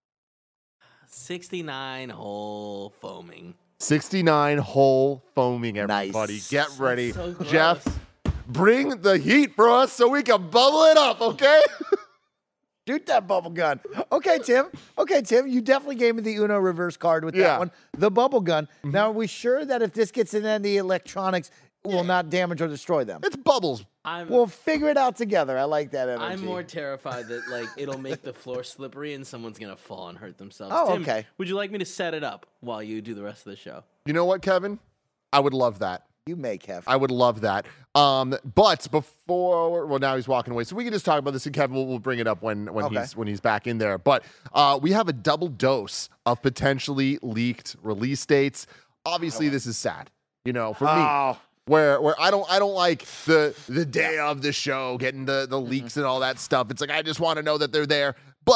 sixty-nine hole foaming. sixty-nine hole foaming, everybody. Nice. Get ready. So gross. Jeff, bring the heat for us so we can bubble it up, okay? Shoot that bubble gun. Okay, Tim. Okay, Tim. You definitely gave me the Uno reverse card with Yeah. that one. The bubble gun. Now, are we sure that if this gets in any electronics, it will not damage or destroy them? It's bubbles. I'm We'll figure it out together. I like that energy. I'm more terrified that like it'll make the floor slippery and someone's gonna fall and hurt themselves. Oh, Tim, okay. Would you like me to set it up while you do the rest of the show? You know what, Kevin? I would love that. You may, Kev. I would love that. Um, but before, well, now he's walking away, so we can just talk about this, and Kevin will we'll bring it up when when Okay. he's when he's back in there. But uh, we have a double dose of potentially leaked release dates. Obviously, this is sad. You know, for me, Oh. where where I don't I don't like the the day of the show getting the the leaks and all that stuff. It's like I just want to know that they're there. But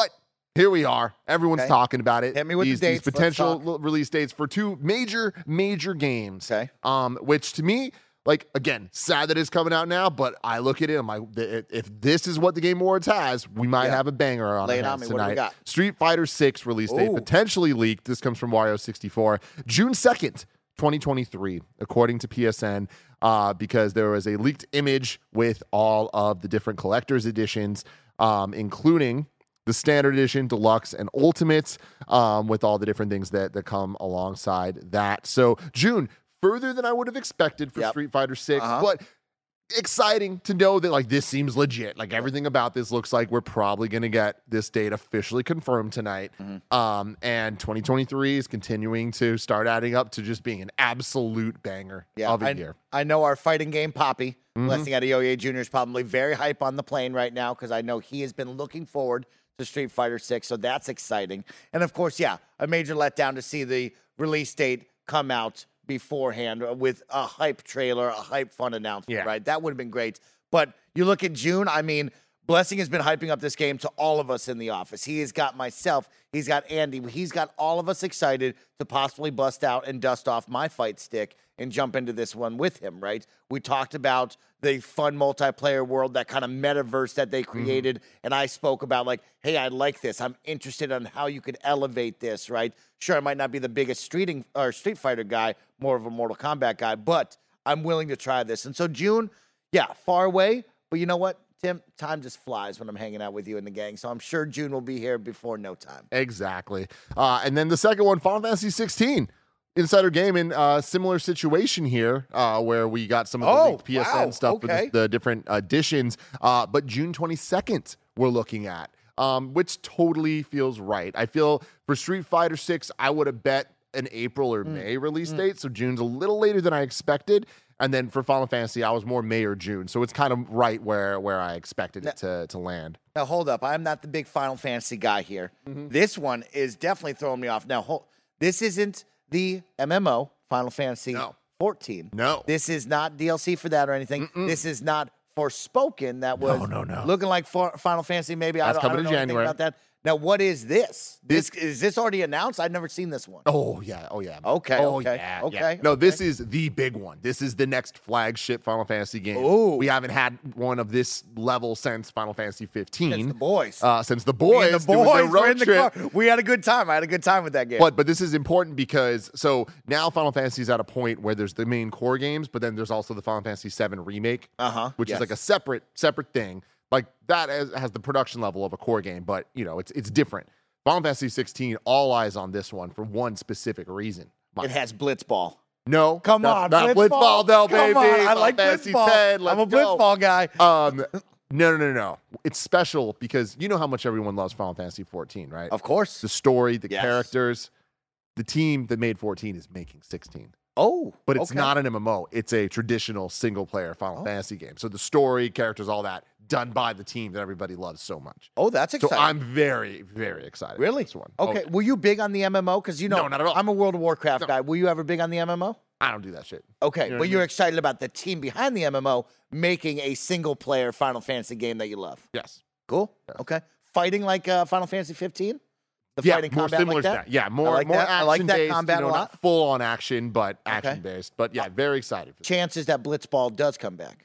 here we are. Everyone's Okay. talking about it. Hit me with the these, dates. These Let's potential talk. l- release dates for two major, major games. Okay. Um, which to me, like, again, sad that it's coming out now, but I look at it, I'm like, th- if this is what the Game Awards has, we might Yeah. have a banger on Lay our it on hands me. What do we tonight. got? Street Fighter six release date Ooh. potentially leaked. This comes from Wario sixty-four. June second, twenty twenty-three, according to P S N, uh, because there was a leaked image with all of the different collector's editions, um, including the standard edition, deluxe, and ultimates, um, with all the different things that, that come alongside that. So June, further than I would have expected for Yep. Street Fighter six, Uh-huh. but exciting to know that like this seems legit. Like everything about this looks like we're probably going to get this date officially confirmed tonight. Mm-hmm. Um, and twenty twenty-three is continuing to start adding up to just being an absolute banger Yeah, of a I, year. I know our fighting game Poppy, Mhm. Blessing Adeoye Junior is probably very hype on the plane right now because I know he has been looking forward to Street Fighter six, so that's exciting. And of course, yeah, a major letdown to see the release date come out beforehand with a hype trailer, a hype fun announcement, Yeah. right? That would have been great. But you look at June, I mean, Blessing has been hyping up this game to all of us in the office. He has got myself, he's got Andy, he's got all of us excited to possibly bust out and dust off my fight stick and jump into this one with him, right? We talked about the fun multiplayer world, that kind of metaverse that they created, and I spoke about like, hey, I like this. I'm interested on how you could elevate this, right? Sure, I might not be the biggest streeting or Street Fighter guy, more of a Mortal Kombat guy, but I'm willing to try this. And so June, yeah, far away, but you know what, Tim? Time just flies when I'm hanging out with you and the gang. So I'm sure June will be here before no time. Exactly. Uh, and then the second one, Final Fantasy sixteen. Insider Gaming, uh, similar situation here, uh, where we got some of the Oh, leaked P S N wow, stuff for okay. the, the different editions. Uh, but June twenty-second, we're looking at, um, which totally feels right. I feel for Street Fighter six, I would have bet an April or May release date. So June's a little later than I expected. And then for Final Fantasy, I was more May or June. So it's kind of right where, where I expected it to, to land. Now, hold up. I'm not the big Final Fantasy guy here. This one is definitely throwing me off. Now, hold, this isn't the M M O, Final Fantasy No. fourteen. No. This is not D L C for that or anything. This is not Forspoken. That was No, no, no. looking like for Final Fantasy maybe. I That's don't, I coming don't in know anything January. about that. Now, what is this? This, This- is this already announced? I've never seen this one. Oh yeah, oh yeah. Okay, oh, okay, yeah, okay, yeah. No, okay. this is the big one. This is the next flagship Final Fantasy game. Ooh. We haven't had one of this level since Final Fantasy fifteen. It's the boys. Uh, since the Me boys, and the doing their boys were road in the trip. car. We had a good time. I had a good time with that game. But but this is important because so now Final Fantasy is at a point where there's the main core games, but then there's also the Final Fantasy seven remake, Uh-huh, which yes. is like a separate separate thing. Like that has, has the production level of a core game, but you know it's it's different. Final Fantasy sixteen, all eyes on this one for one specific reason. It has Blitzball. No, Come that's on, not Blitzball. Blitzball, no, Come baby. on, I Final like Fantasy Blitzball. ten, let's I'm a go. Blitzball guy. Um, no, no, no, no. It's special because you know how much everyone loves Final Fantasy fourteen, right? Of course. The story, the Yes. characters. The team that made fourteen is making sixteen. Oh, But it's okay. not an M M O. It's a traditional single-player Final Oh. Fantasy game. So the story, characters, all that, done by the team that everybody loves so much. Oh, that's So exciting. I'm very, very excited. for Really? this one. Okay. Oh, Were you big on the M M O? Because you know, No, not at all. I'm a World of Warcraft No. guy. Were you ever big on the M M O? I don't do that shit. Okay, You know but what I you're mean? excited about the team behind the M M O making a single player Final Fantasy game that you love. Yes. Cool. Okay. Fighting like uh, Final Fantasy fifteen? The Yeah, fighting more combat similar like to that? that. Yeah, more like more that. I like that action-based, combat you know, a not lot. full on action, but action based. But yeah, very excited for Chances that Blitzball does come back.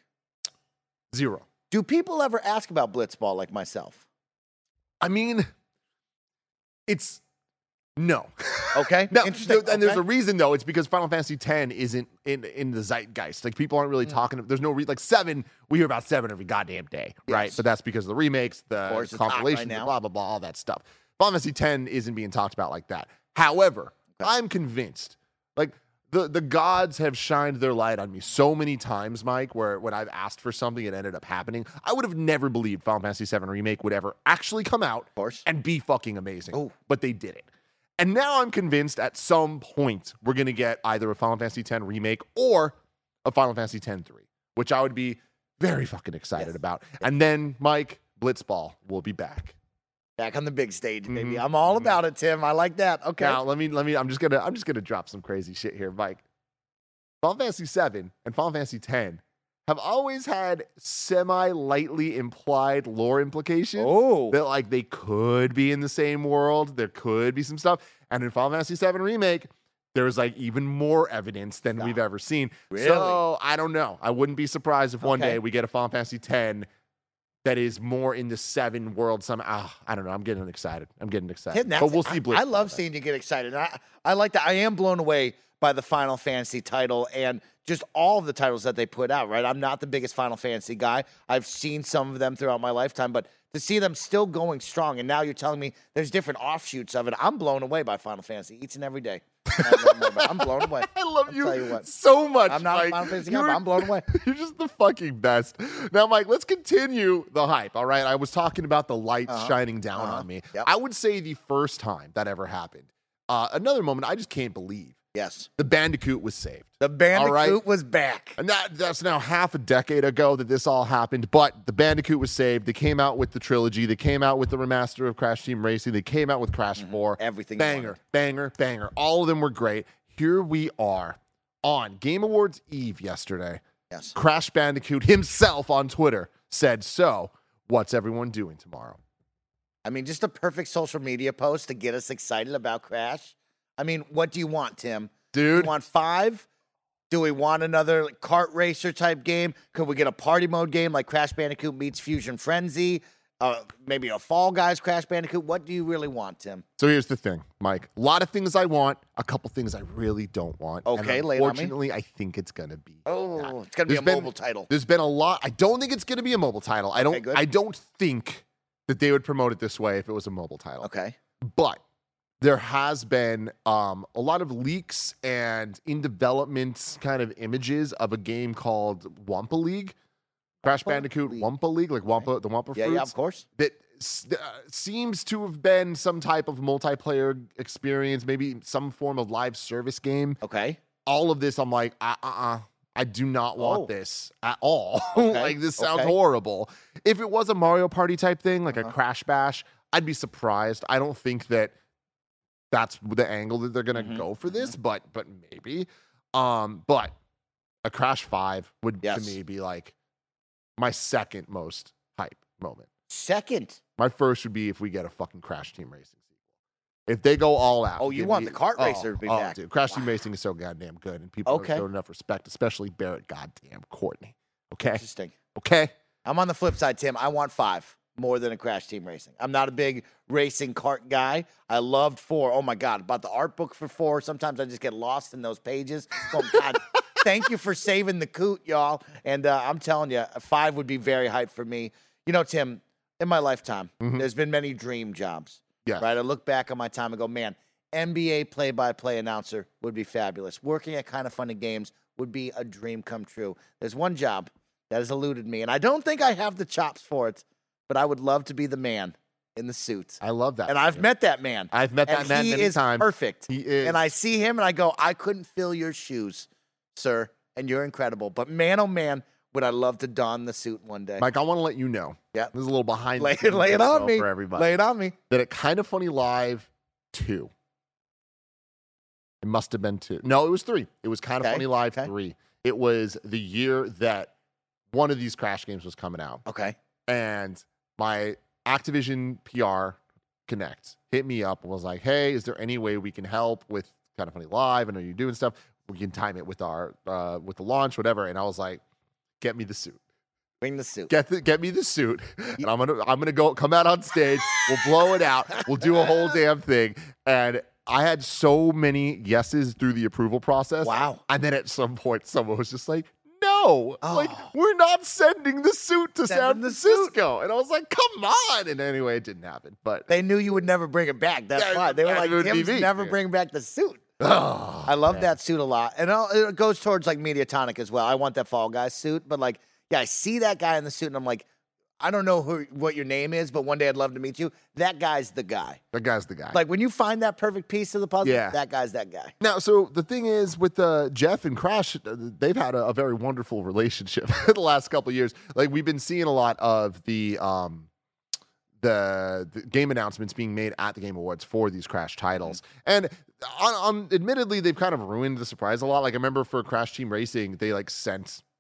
zero. Do people ever ask about Blitzball like myself? I mean, it's no. Okay. No, Interesting. no, and there's Okay. a reason though. It's because Final Fantasy ten isn't in in the zeitgeist. Like people aren't really Mm. talking. There's no re- like seven. We hear about seven every goddamn day, right? Yes. But that's because of the remakes, the course, it's hot right compilations, now. the blah blah blah, all that stuff. Final Fantasy ten isn't being talked about like that. However, I'm convinced, like the the gods have shined their light on me so many times, Mike. Where when I've asked for something, it ended up happening. I would have never believed Final Fantasy seven remake would ever actually come out course. and be fucking amazing. Oh. But they did it. And now I'm convinced at some point we're going to get either a Final Fantasy ten remake or a Final Fantasy ten three, which I would be very fucking excited Yes. about. And then, Mike, Blitzball will be back. Back on the big stage, baby. Mhm. I'm all about it, Tim. I like that. Okay. Now, let me let me I'm just going to I'm just going to drop some crazy shit here, Mike. Final Fantasy seven and Final Fantasy ten have always had semi-lightly implied lore implications. Oh. That like they could be in the same world. There could be some stuff. And in Final Fantasy seven Remake, there's like even more evidence than we've ever seen. Really? So I don't know. I wouldn't be surprised if one Okay. day we get a Final Fantasy ten that is more in the seven world. Some ah, I don't know. I'm getting excited. I'm getting excited. Tim, that's- but we'll see. I, Blitz I love seeing you get excited. I, I like that. I am blown away by the Final Fantasy title and just all of the titles that they put out, right? I'm not the biggest Final Fantasy guy. I've seen some of them throughout my lifetime, but to see them still going strong, and now you're telling me there's different offshoots of it, I'm blown away by Final Fantasy each and every day. I'm blown away. I love I'll you tell you what. so much. I'm not Mike. a Final Fantasy guy, You're- but I'm blown away. You're just the fucking best. Now, Mike, let's continue the hype. All right. I was talking about the lights Uh-huh. shining down Uh-huh. on me. Yep. I would say the first time that ever happened. Uh, another moment I just can't believe. Yes. The Bandicoot was saved. The Bandicoot right. was back. And that, that's now half a decade ago that this all happened, but the Bandicoot was saved. They came out with the trilogy. They came out with the remaster of Crash Team Racing. They came out with Crash four. Everything you Banger, wanted. banger, banger. All of them were great. Here we are on Game Awards Eve yesterday. Yes. Crash Bandicoot himself on Twitter said, so what's everyone doing tomorrow? I mean, just a perfect social media post to get us excited about Crash. I mean, what do you want, Tim? Dude. You want five? Do we want another like, kart racer type game? Could we get a party mode game like Crash Bandicoot meets Fusion Frenzy? Uh, maybe a Fall Guys Crash Bandicoot? What do you really want, Tim? So here's the thing, Mike. A lot of things I want, a couple things I really don't want. Okay, and lay it on me. unfortunately, I think it's going to be Oh, that. it's going to be There's a been- mobile title. There's been a lot. I don't think it's going to be a mobile title. I don't. Okay, good. I don't think that they would promote it this way if it was a mobile title. Okay. But there has been um, a lot of leaks and in development kind of images of a game called Wampa League, Crash Wampa Bandicoot League. Wampa League, like Wampa, the Wampa Yeah, fruits. yeah, of course. That s- uh, seems to have been some type of multiplayer experience, maybe some form of live service game. Okay. All of this, I'm like, uh, uh, uh I do not want Oh. this at all. Okay, Like, this sounds okay. horrible. If it was a Mario Party type thing, like Uh-huh. a Crash Bash, I'd be surprised. I don't think that that's the angle that they're gonna Mhm, go for this, but but maybe. Um, but a Crash Five would Yes. to me be like my second most hype moment. Second. My first would be if we get a fucking Crash Team Racing sequel. If they go all out. Oh, you give want me- the kart oh, racer to be oh, back. Dude, Crash Team Racing is so goddamn good, and people Okay. don't show enough respect, especially Barrett goddamn Courtney. Okay, Interesting. okay. I'm on the flip side, Tim. I want five more than a Crash Team Racing. I'm not a big racing kart guy. I loved four. Oh my God, about the art book for four. Sometimes I just get lost in those pages. Oh God, thank you for saving the coot, y'all. And uh, I'm telling you, a five would be very hype for me. You know, Tim, in my lifetime, Mhm. there's been many dream jobs. Yes. Right. I look back on my time and go, man, N B A play-by-play announcer would be fabulous. Working at Kind of Funny Games would be a dream come true. There's one job that has eluded me, and I don't think I have the chops for it, but I would love to be the man in the suit. I love that. And I've met that man. I've met that and man he many is times. perfect. He is. And I see him and I go, I couldn't fill your shoes, sir, and you're incredible. But man, oh man, would I love to don the suit one day. Mike, I want to let you know. Yeah. This is a little behind. lay, the scenes lay it on info me. for everybody. Lay it on me. That it Kind of Funny Live two. It must have been two. No, it was three. It was Kind of Okay, Funny Live okay. three. It was the year that one of these Crash games was coming out. Okay. And my Activision P R Connect hit me up and was like, hey, is there any way we can help with Kind of Funny Live? I know you're doing stuff. We can time it with our uh, with the launch, whatever. And I was like, get me the suit. Bring the suit. Get the, get me the suit, and I'm gonna I'm gonna go come out on stage. We'll blow it out. We'll do a whole damn thing. And I had so many yeses through the approval process. Wow. And then at some point, someone was just like, "No, like Oh. we're not sending the suit to Send San them the suit. Francisco." And I was like, "Come on!" And anyway, it didn't happen. But They knew you would never bring it back. That's Yeah, why. They were yeah, like, it would be Tim's me. never Yeah. bring back the suit. oh, I love man. that suit a lot. And I'll- it goes towards like Mediatonic as well. I want that Fall Guy suit. But like, yeah, I see that guy in the suit and I'm like, I don't know who what your name is, but one day I'd love to meet you. That guy's the guy. That guy's the guy. Like when you find that perfect piece of the puzzle, Yeah. that guy's that guy. Now, so the thing is with uh, Jeff and Crash, uh, they've had a, a very wonderful relationship the last couple of years. Like we've been seeing a lot of the um, the, the game announcements being made at the Game Awards for these Crash titles, and on, on admittedly they've kind of ruined the surprise a lot. Like I remember for Crash Team Racing, they like sent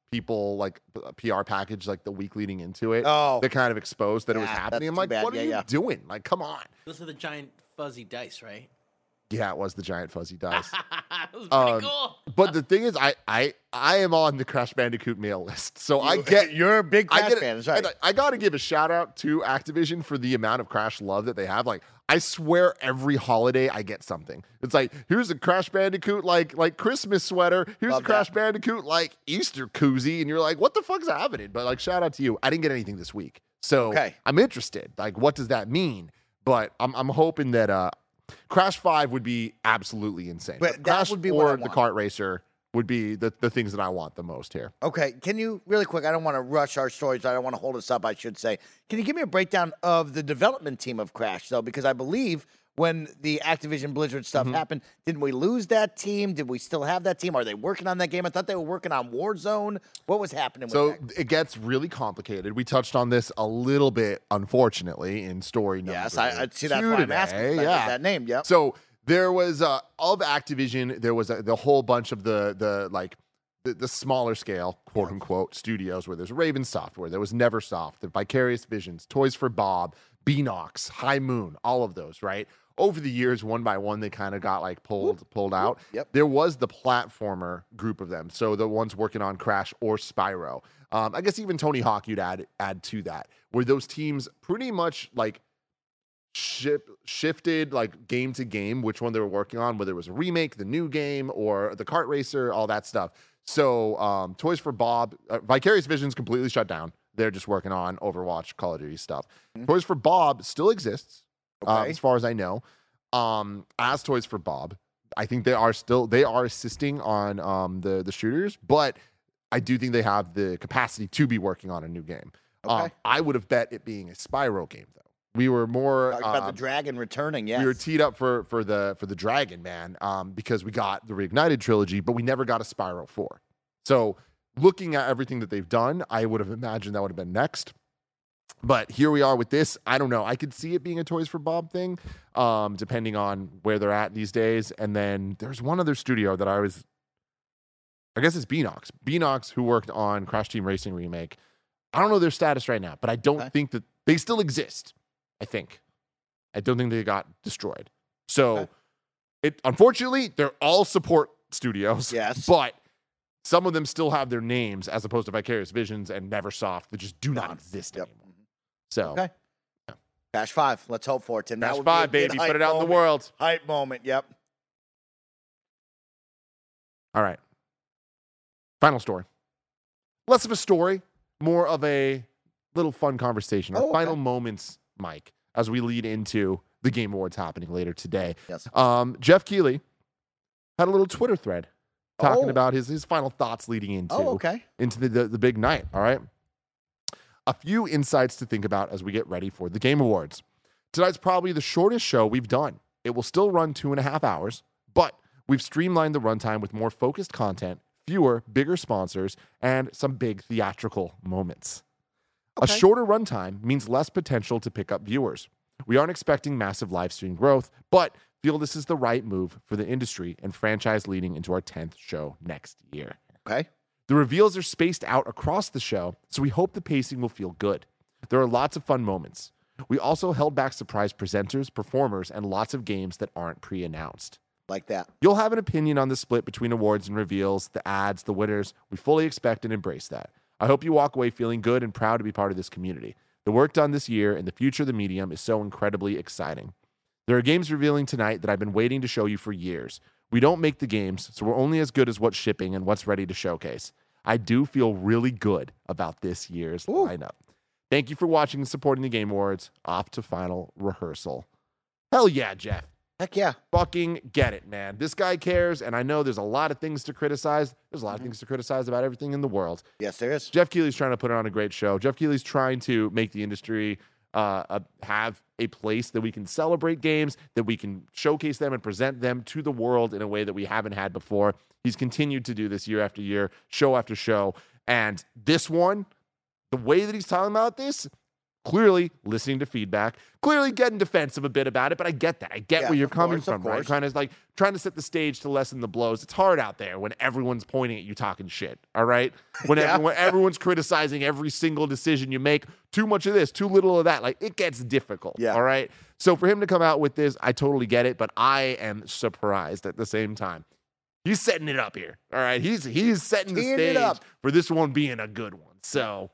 people like a P R package like the week leading into it Oh. that kind of exposed that it was Yeah, happening. that's I'm too like, bad. what are Yeah, you yeah. doing? Like, come on. Those are the giant fuzzy dice, right? Yeah, it was the giant fuzzy dice. That was pretty Um, cool. But the thing is, I I I am on the Crash Bandicoot mail list, so I get You're a big I Crash get it. fan, that's right. And I, I got to give a shout out to Activision for the amount of Crash love that they have. Like, I swear, every holiday I get something. It's like, here's a Crash Bandicoot like like Christmas sweater. Here's Love a Crash that. Bandicoot like Easter koozie, and you're like, what the fuck's happening? But like, shout out to you. I didn't get anything this week, so Okay. I'm interested. Like, what does that mean? But I'm I'm hoping that uh, Crash Five would be absolutely insane. But that Crash would be what I or the want. Kart Racer would be the, the things that I want the most here. Okay, can you really quick? I don't want to rush our stories. I don't want to hold us up. I should say, can you give me a breakdown of the development team of Crash, though? Because I believe when the Activision Blizzard stuff Mm-hmm. happened, didn't we lose that team? Did we still have that team? Are they working on that game? I thought they were working on Warzone. What was happening with So that? it gets really complicated. We touched on this a little bit, unfortunately, in story number Yes, I, I see. That's two why I'm today. asking. 'cause I heard Yeah. that name. Yep. So there was uh, of Activision, there was a, the whole bunch of the the like the, the smaller scale, quote unquote, studios where there's Raven Software, there was Neversoft, the Vicarious Visions, Toys for Bob, Beanox, High Moon, all of those, right? Over the years, one by one, they kind of got like pulled pulled out. Yep. There was the platformer group of them, so the ones working on Crash or Spyro. Um, I guess even Tony Hawk you'd add add to that, where those teams pretty much like ship, shifted like game to game, which one they were working on, whether it was a remake, the new game, or the kart racer, all that stuff. So um, Toys for Bob, uh, Vicarious Visions completely shut down. They're just working on Overwatch, Call of Duty stuff. Mhm. Toys for Bob still exists, uh, Okay. as far as I know. Um, as Toys for Bob, I think they are still they are assisting on um, the the shooters, but I do think they have the capacity to be working on a new game. Um, Okay. I would have bet it being a Spyro game though. We were more Talk about um, the dragon returning. Yes. we were teed up for for the for the Dragon Man um, because we got the Reignited trilogy, but we never got a Spyro four. So looking at everything that they've done, I would have imagined that would have been next. But here we are with this. I don't know. I could see it being a Toys for Bob thing, um, depending on where they're at these days. And then there's one other studio that I was, I guess it's Beanox. Beanox, who worked on Crash Team Racing Remake. I don't know their status right now, but I don't Okay. think that they still exist. I think. I don't think they got destroyed. So, Okay. it unfortunately they're all support studios. Yes. But some of them still have their names as opposed to Vicarious Visions and Neversoft that just do not Gone. exist Yep. anymore. So, Okay. Crash Five. Let's hope for it, Tim. That Crash would be a five, good baby, hype put it out in the moment. world. Hype moment. Yep. All right. Final story. Less of a story, more of a little fun conversation. Our Oh, okay. final moments, Mike, as we lead into the Game Awards happening later today. Yes. Um, Jeff Keighley had a little Twitter thread talking Oh. about his, his final thoughts leading into, Oh, okay. into the, the, the big night. All right. A few insights to think about as we get ready for the Game Awards. Tonight's probably the shortest show we've done. It will still run two and a half hours, but we've streamlined the runtime with more focused content, fewer, bigger sponsors, and some big theatrical moments. A Okay. shorter runtime means less potential to pick up viewers. We aren't expecting massive live stream growth, but feel this is the right move for the industry and franchise leading into our tenth show next year. Okay. The reveals are spaced out across the show, so we hope the pacing will feel good. There are lots of fun moments. We also held back surprise presenters, performers, and lots of games that aren't pre-announced. Like that. You'll have an opinion on the split between awards and reveals, the ads, the winners. We fully expect and embrace that. I hope you walk away feeling good and proud to be part of this community. The work done this year and the future of the medium is so incredibly exciting. There are games revealing tonight that I've been waiting to show you for years. We don't make the games, so we're only as good as what's shipping and what's ready to showcase. I do feel really good about this year's Ooh. lineup. Thank you for watching and supporting the Game Awards. Off to final rehearsal. Hell yeah, Jeff. Heck yeah. Fucking get it, man. This guy cares, and I know there's a lot of things to criticize. There's a lot of Mhm. things to criticize about everything in the world. Yes, there is. Jeff Keighley's trying to put on a great show. Jeff Keighley's trying to make the industry uh, uh, have a place that we can celebrate games, that we can showcase them and present them to the world in a way that we haven't had before. He's continued to do this year after year, show after show. And this one, the way that he's talking about this, clearly listening to feedback, clearly getting defensive a bit about it, but I get that. I get Yeah, where you're of coming course, of from, right? course. Kind of like trying to set the stage to lessen the blows. It's hard out there when everyone's pointing at you talking shit, all right? When, Yeah. everyone, everyone's criticizing every single decision you make, too much of this, too little of that. Like, it gets difficult, Yeah. all right? So for him to come out with this, I totally get it, but I am surprised at the same time. He's setting it up here, all right? He's he's setting the Teeing it stage up. for this one being a good one. So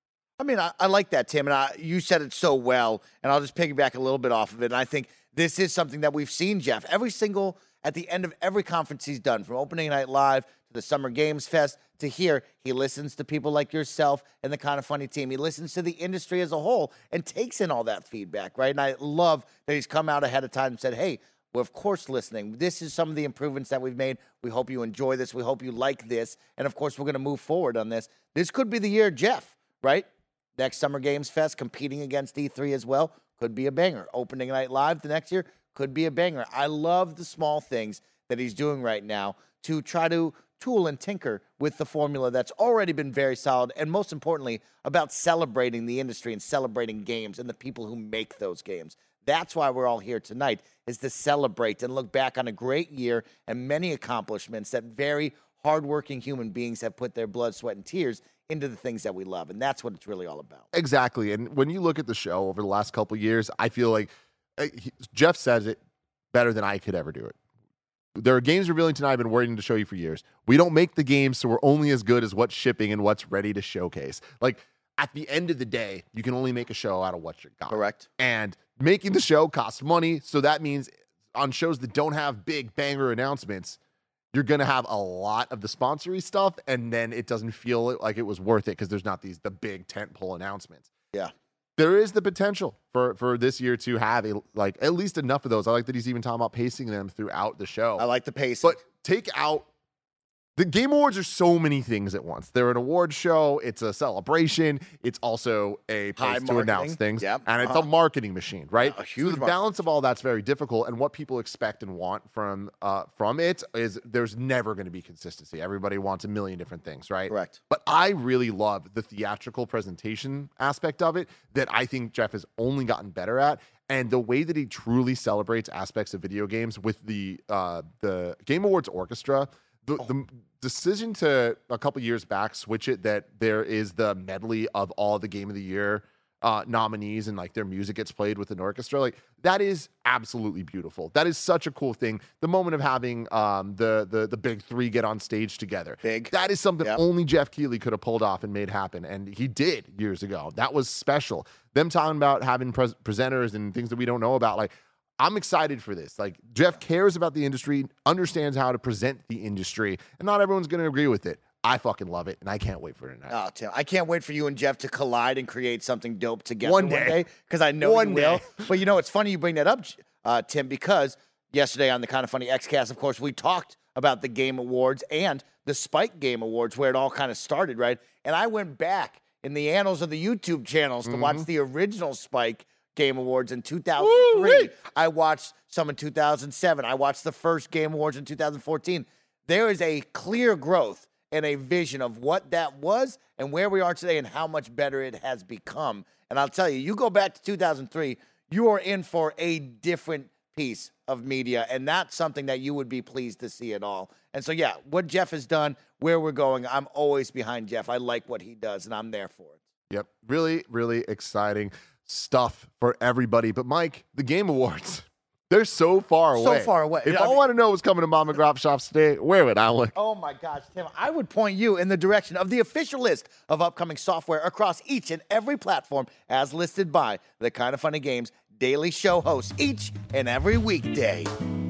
I mean, I, I like that, Tim, and I, you said it so well, and I'll just piggyback a little bit off of it. And I think this is something that we've seen, Jeff, every single, at the end of every conference he's done, from opening night live to the Summer Games Fest to here, he listens to people like yourself and the Kind of Funny team. He listens to the industry as a whole and takes in all that feedback, right? And I love that he's come out ahead of time and said, hey, we're of course listening. This is some of the improvements that we've made. We hope you enjoy this. We hope you like this. And of course, we're going to move forward on this. This could be the year, Jeff, right? Next Summer Games Fest, competing against E three as well, could be a banger. Opening night live the next year could be a banger. I love the small things that he's doing right now to try to tool and tinker with the formula that's already been very solid, and most importantly, about celebrating the industry and celebrating games and the people who make those games. That's why we're all here tonight, is to celebrate and look back on a great year and many accomplishments that very hardworking human beings have put their blood, sweat, and tears into the things that we love. And that's what it's really all about. exactly. And when you look at the show over the last couple of years, I feel like uh, he, Jeff says it better than I could ever do it. There are games revealing tonight I've been waiting to show you for years. We don't make the games, so we're only as good as what's shipping and what's ready to showcase. Like, at the end of the day, you can only make a show out of what you got. Correct. And making the show costs money, so that means on shows that don't have big banger announcements, you're going to have a lot of the sponsory stuff, and then it doesn't feel like it was worth it because there's not these the big tentpole announcements. Yeah. There is the potential for for this year to have a, like at least enough of those. I like that he's even talking about pacing them throughout the show. I like the pace. But take out the Game Awards are so many things at once. They're an award show. It's a celebration. It's also a High place to announce marketing. things. Yep. And it's Uh-huh. a marketing machine, right? Yeah, a so huge the mar- balance of all that's very difficult. And what people expect and want from uh, from it is there's never going to be consistency. Everybody wants a million different things, right? Correct. But I really love the theatrical presentation aspect of it that I think Jeff has only gotten better at. And the way that he truly celebrates aspects of video games with the uh, the Game Awards orchestra, the, Oh. the decision to a couple years back switch it that there is the medley of all the Game of the Year uh, nominees and like their music gets played with an orchestra, like that is absolutely beautiful. That is such a cool thing. The moment of having um, the the the big three get on stage together, Big. that is something Yep. only Jeff Keighley could have pulled off and made happen, and he did years ago. That was special. Them talking about having pres- presenters and things that we don't know about, like. I'm excited for this. Like, Jeff cares about the industry, understands how to present the industry, and not everyone's going to agree with it. I fucking love it, and I can't wait for it tonight. Oh, Tim, I can't wait for you and Jeff to collide and create something dope together One one day. day, because I know One you will. day. But you know, it's funny you bring that up, uh, Tim, because yesterday on the Kind of Funny X-Cast, of course, we talked about the Game Awards and the Spike Game Awards, where it all kind of started, right? And I went back in the annals of the YouTube channels to Mm-hmm. watch the original Spike Game Awards in two thousand three. Woo-wee. I watched some in two thousand seven. I watched the first Game Awards in two thousand fourteen. There is a clear growth and a vision of what that was and where we are today and how much better it has become. And I'll tell you, you go back to two thousand three, you are in for a different piece of media, and that's something that you would be pleased to see at all. And so, yeah, what Jeff has done, where we're going, I'm always behind Jeff. I like what he does, and I'm there for it. Yep. Really, really exciting stuff for everybody. But, Mike, the Game Awards, they're so far So away. far away. If I I, mean- want to know what's coming to Mama Grop Shops today, where would I look? Oh my gosh, Tim, I would point you in the direction of the official list of upcoming software across each and every platform as listed by the Kind of Funny Games daily show hosts each and every weekday.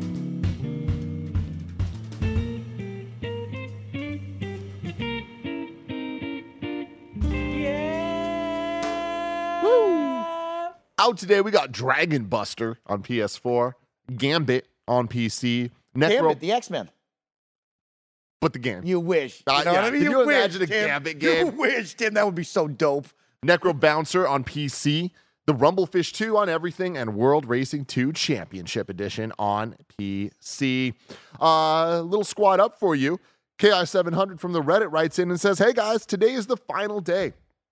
Out today, we got Dragon Buster on P S four, Gambit on P C, Necro, Gambit, the X-Men. but the game. You wish. You Uh, know yeah, what I mean? can You, you wish, imagine a Tim. Gambit You game? wish, Tim. That would be so dope. Necro Bouncer on P C, the Rumblefish two on everything, and World Racing two Championship Edition on P C. Uh, little squad up for you. K I seven hundred from the Reddit writes in and says, hey guys, today is the final day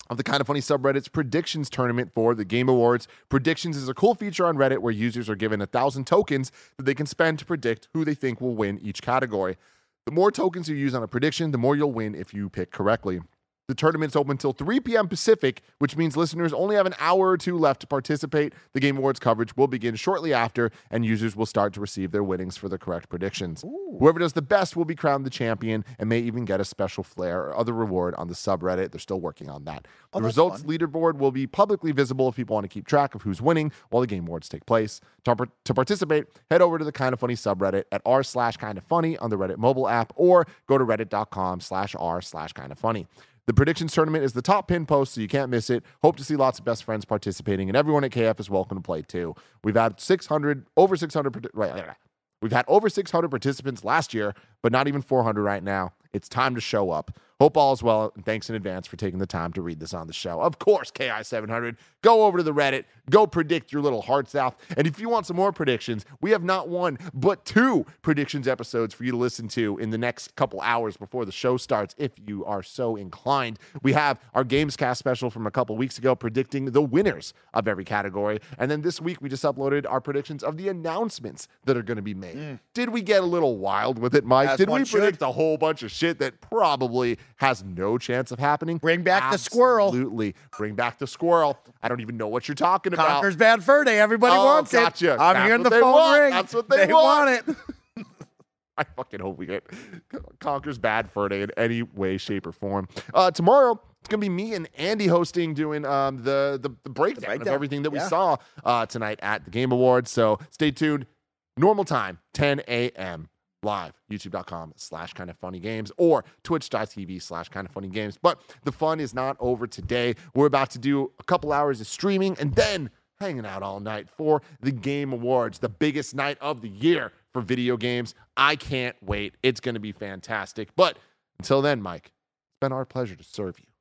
of the Kind of Funny subreddit's predictions tournament for the Game Awards. Predictions is a cool feature on Reddit where users are given a thousand tokens that they can spend to predict who they think will win each category. The more tokens you use on a prediction, the more you'll win if you pick correctly. The tournament's open until three p.m. Pacific, which means listeners only have an hour or two left to participate. The Game Awards coverage will begin shortly after, and users will start to receive their winnings for the correct predictions. Ooh. Whoever does the best will be crowned the champion and may even get a special flair or other reward on the subreddit. They're still working on that. Oh, the results fun. leaderboard will be publicly visible if people want to keep track of who's winning while the Game Awards take place. To, to participate, head over to the Kind of Funny subreddit at r slash kind of funny on the Reddit mobile app, or go to reddit.com slash r slash kind of funny. The predictions tournament is the top pin post, so you can't miss it. Hope to see lots of best friends participating, and everyone at K F is welcome to play too. We've had six hundred, over six hundred, right, we've had over six hundred participants last year, but not even four hundred right now. It's time to show up. Hope all is well, and thanks in advance for taking the time to read this on the show. Of course, K I seven hundred. Go over to the Reddit. Go predict your little hearts out. And if you want some more predictions, we have not one, but two predictions episodes for you to listen to in the next couple hours before the show starts, if you are so inclined. We have our Gamescast special from a couple weeks ago predicting the winners of every category. And then this week, we just uploaded our predictions of the announcements that are going to be made. Mm. Did we get a little wild with it, Mike? As Did we predict should. a whole bunch of shit that probably has no chance of happening? Bring back Absolutely. the squirrel. Absolutely. Bring back the squirrel. I don't even know what you're talking about. Conker's Bad Fur Day. Everybody oh, wants gotcha. it. I'm That's hearing the phone want. ring. That's what they, they want. want it. I fucking hope we get Conker's Bad Fur Day in any way, shape, or form. Uh, tomorrow, it's going to be me and Andy hosting, doing um, the, the, the, breakdown the breakdown of everything that we yeah. saw uh, tonight at the Game Awards. So stay tuned. Normal time, ten a.m. live, youtube.com slash kind of funny games or twitch.tv slash kind of funny games. But the fun is not over today. We're about to do a couple hours of streaming and then hanging out all night for the Game Awards, the biggest night of the year for video games. I can't wait. It's going to be fantastic. But until then, Mike, it's been our pleasure to serve you.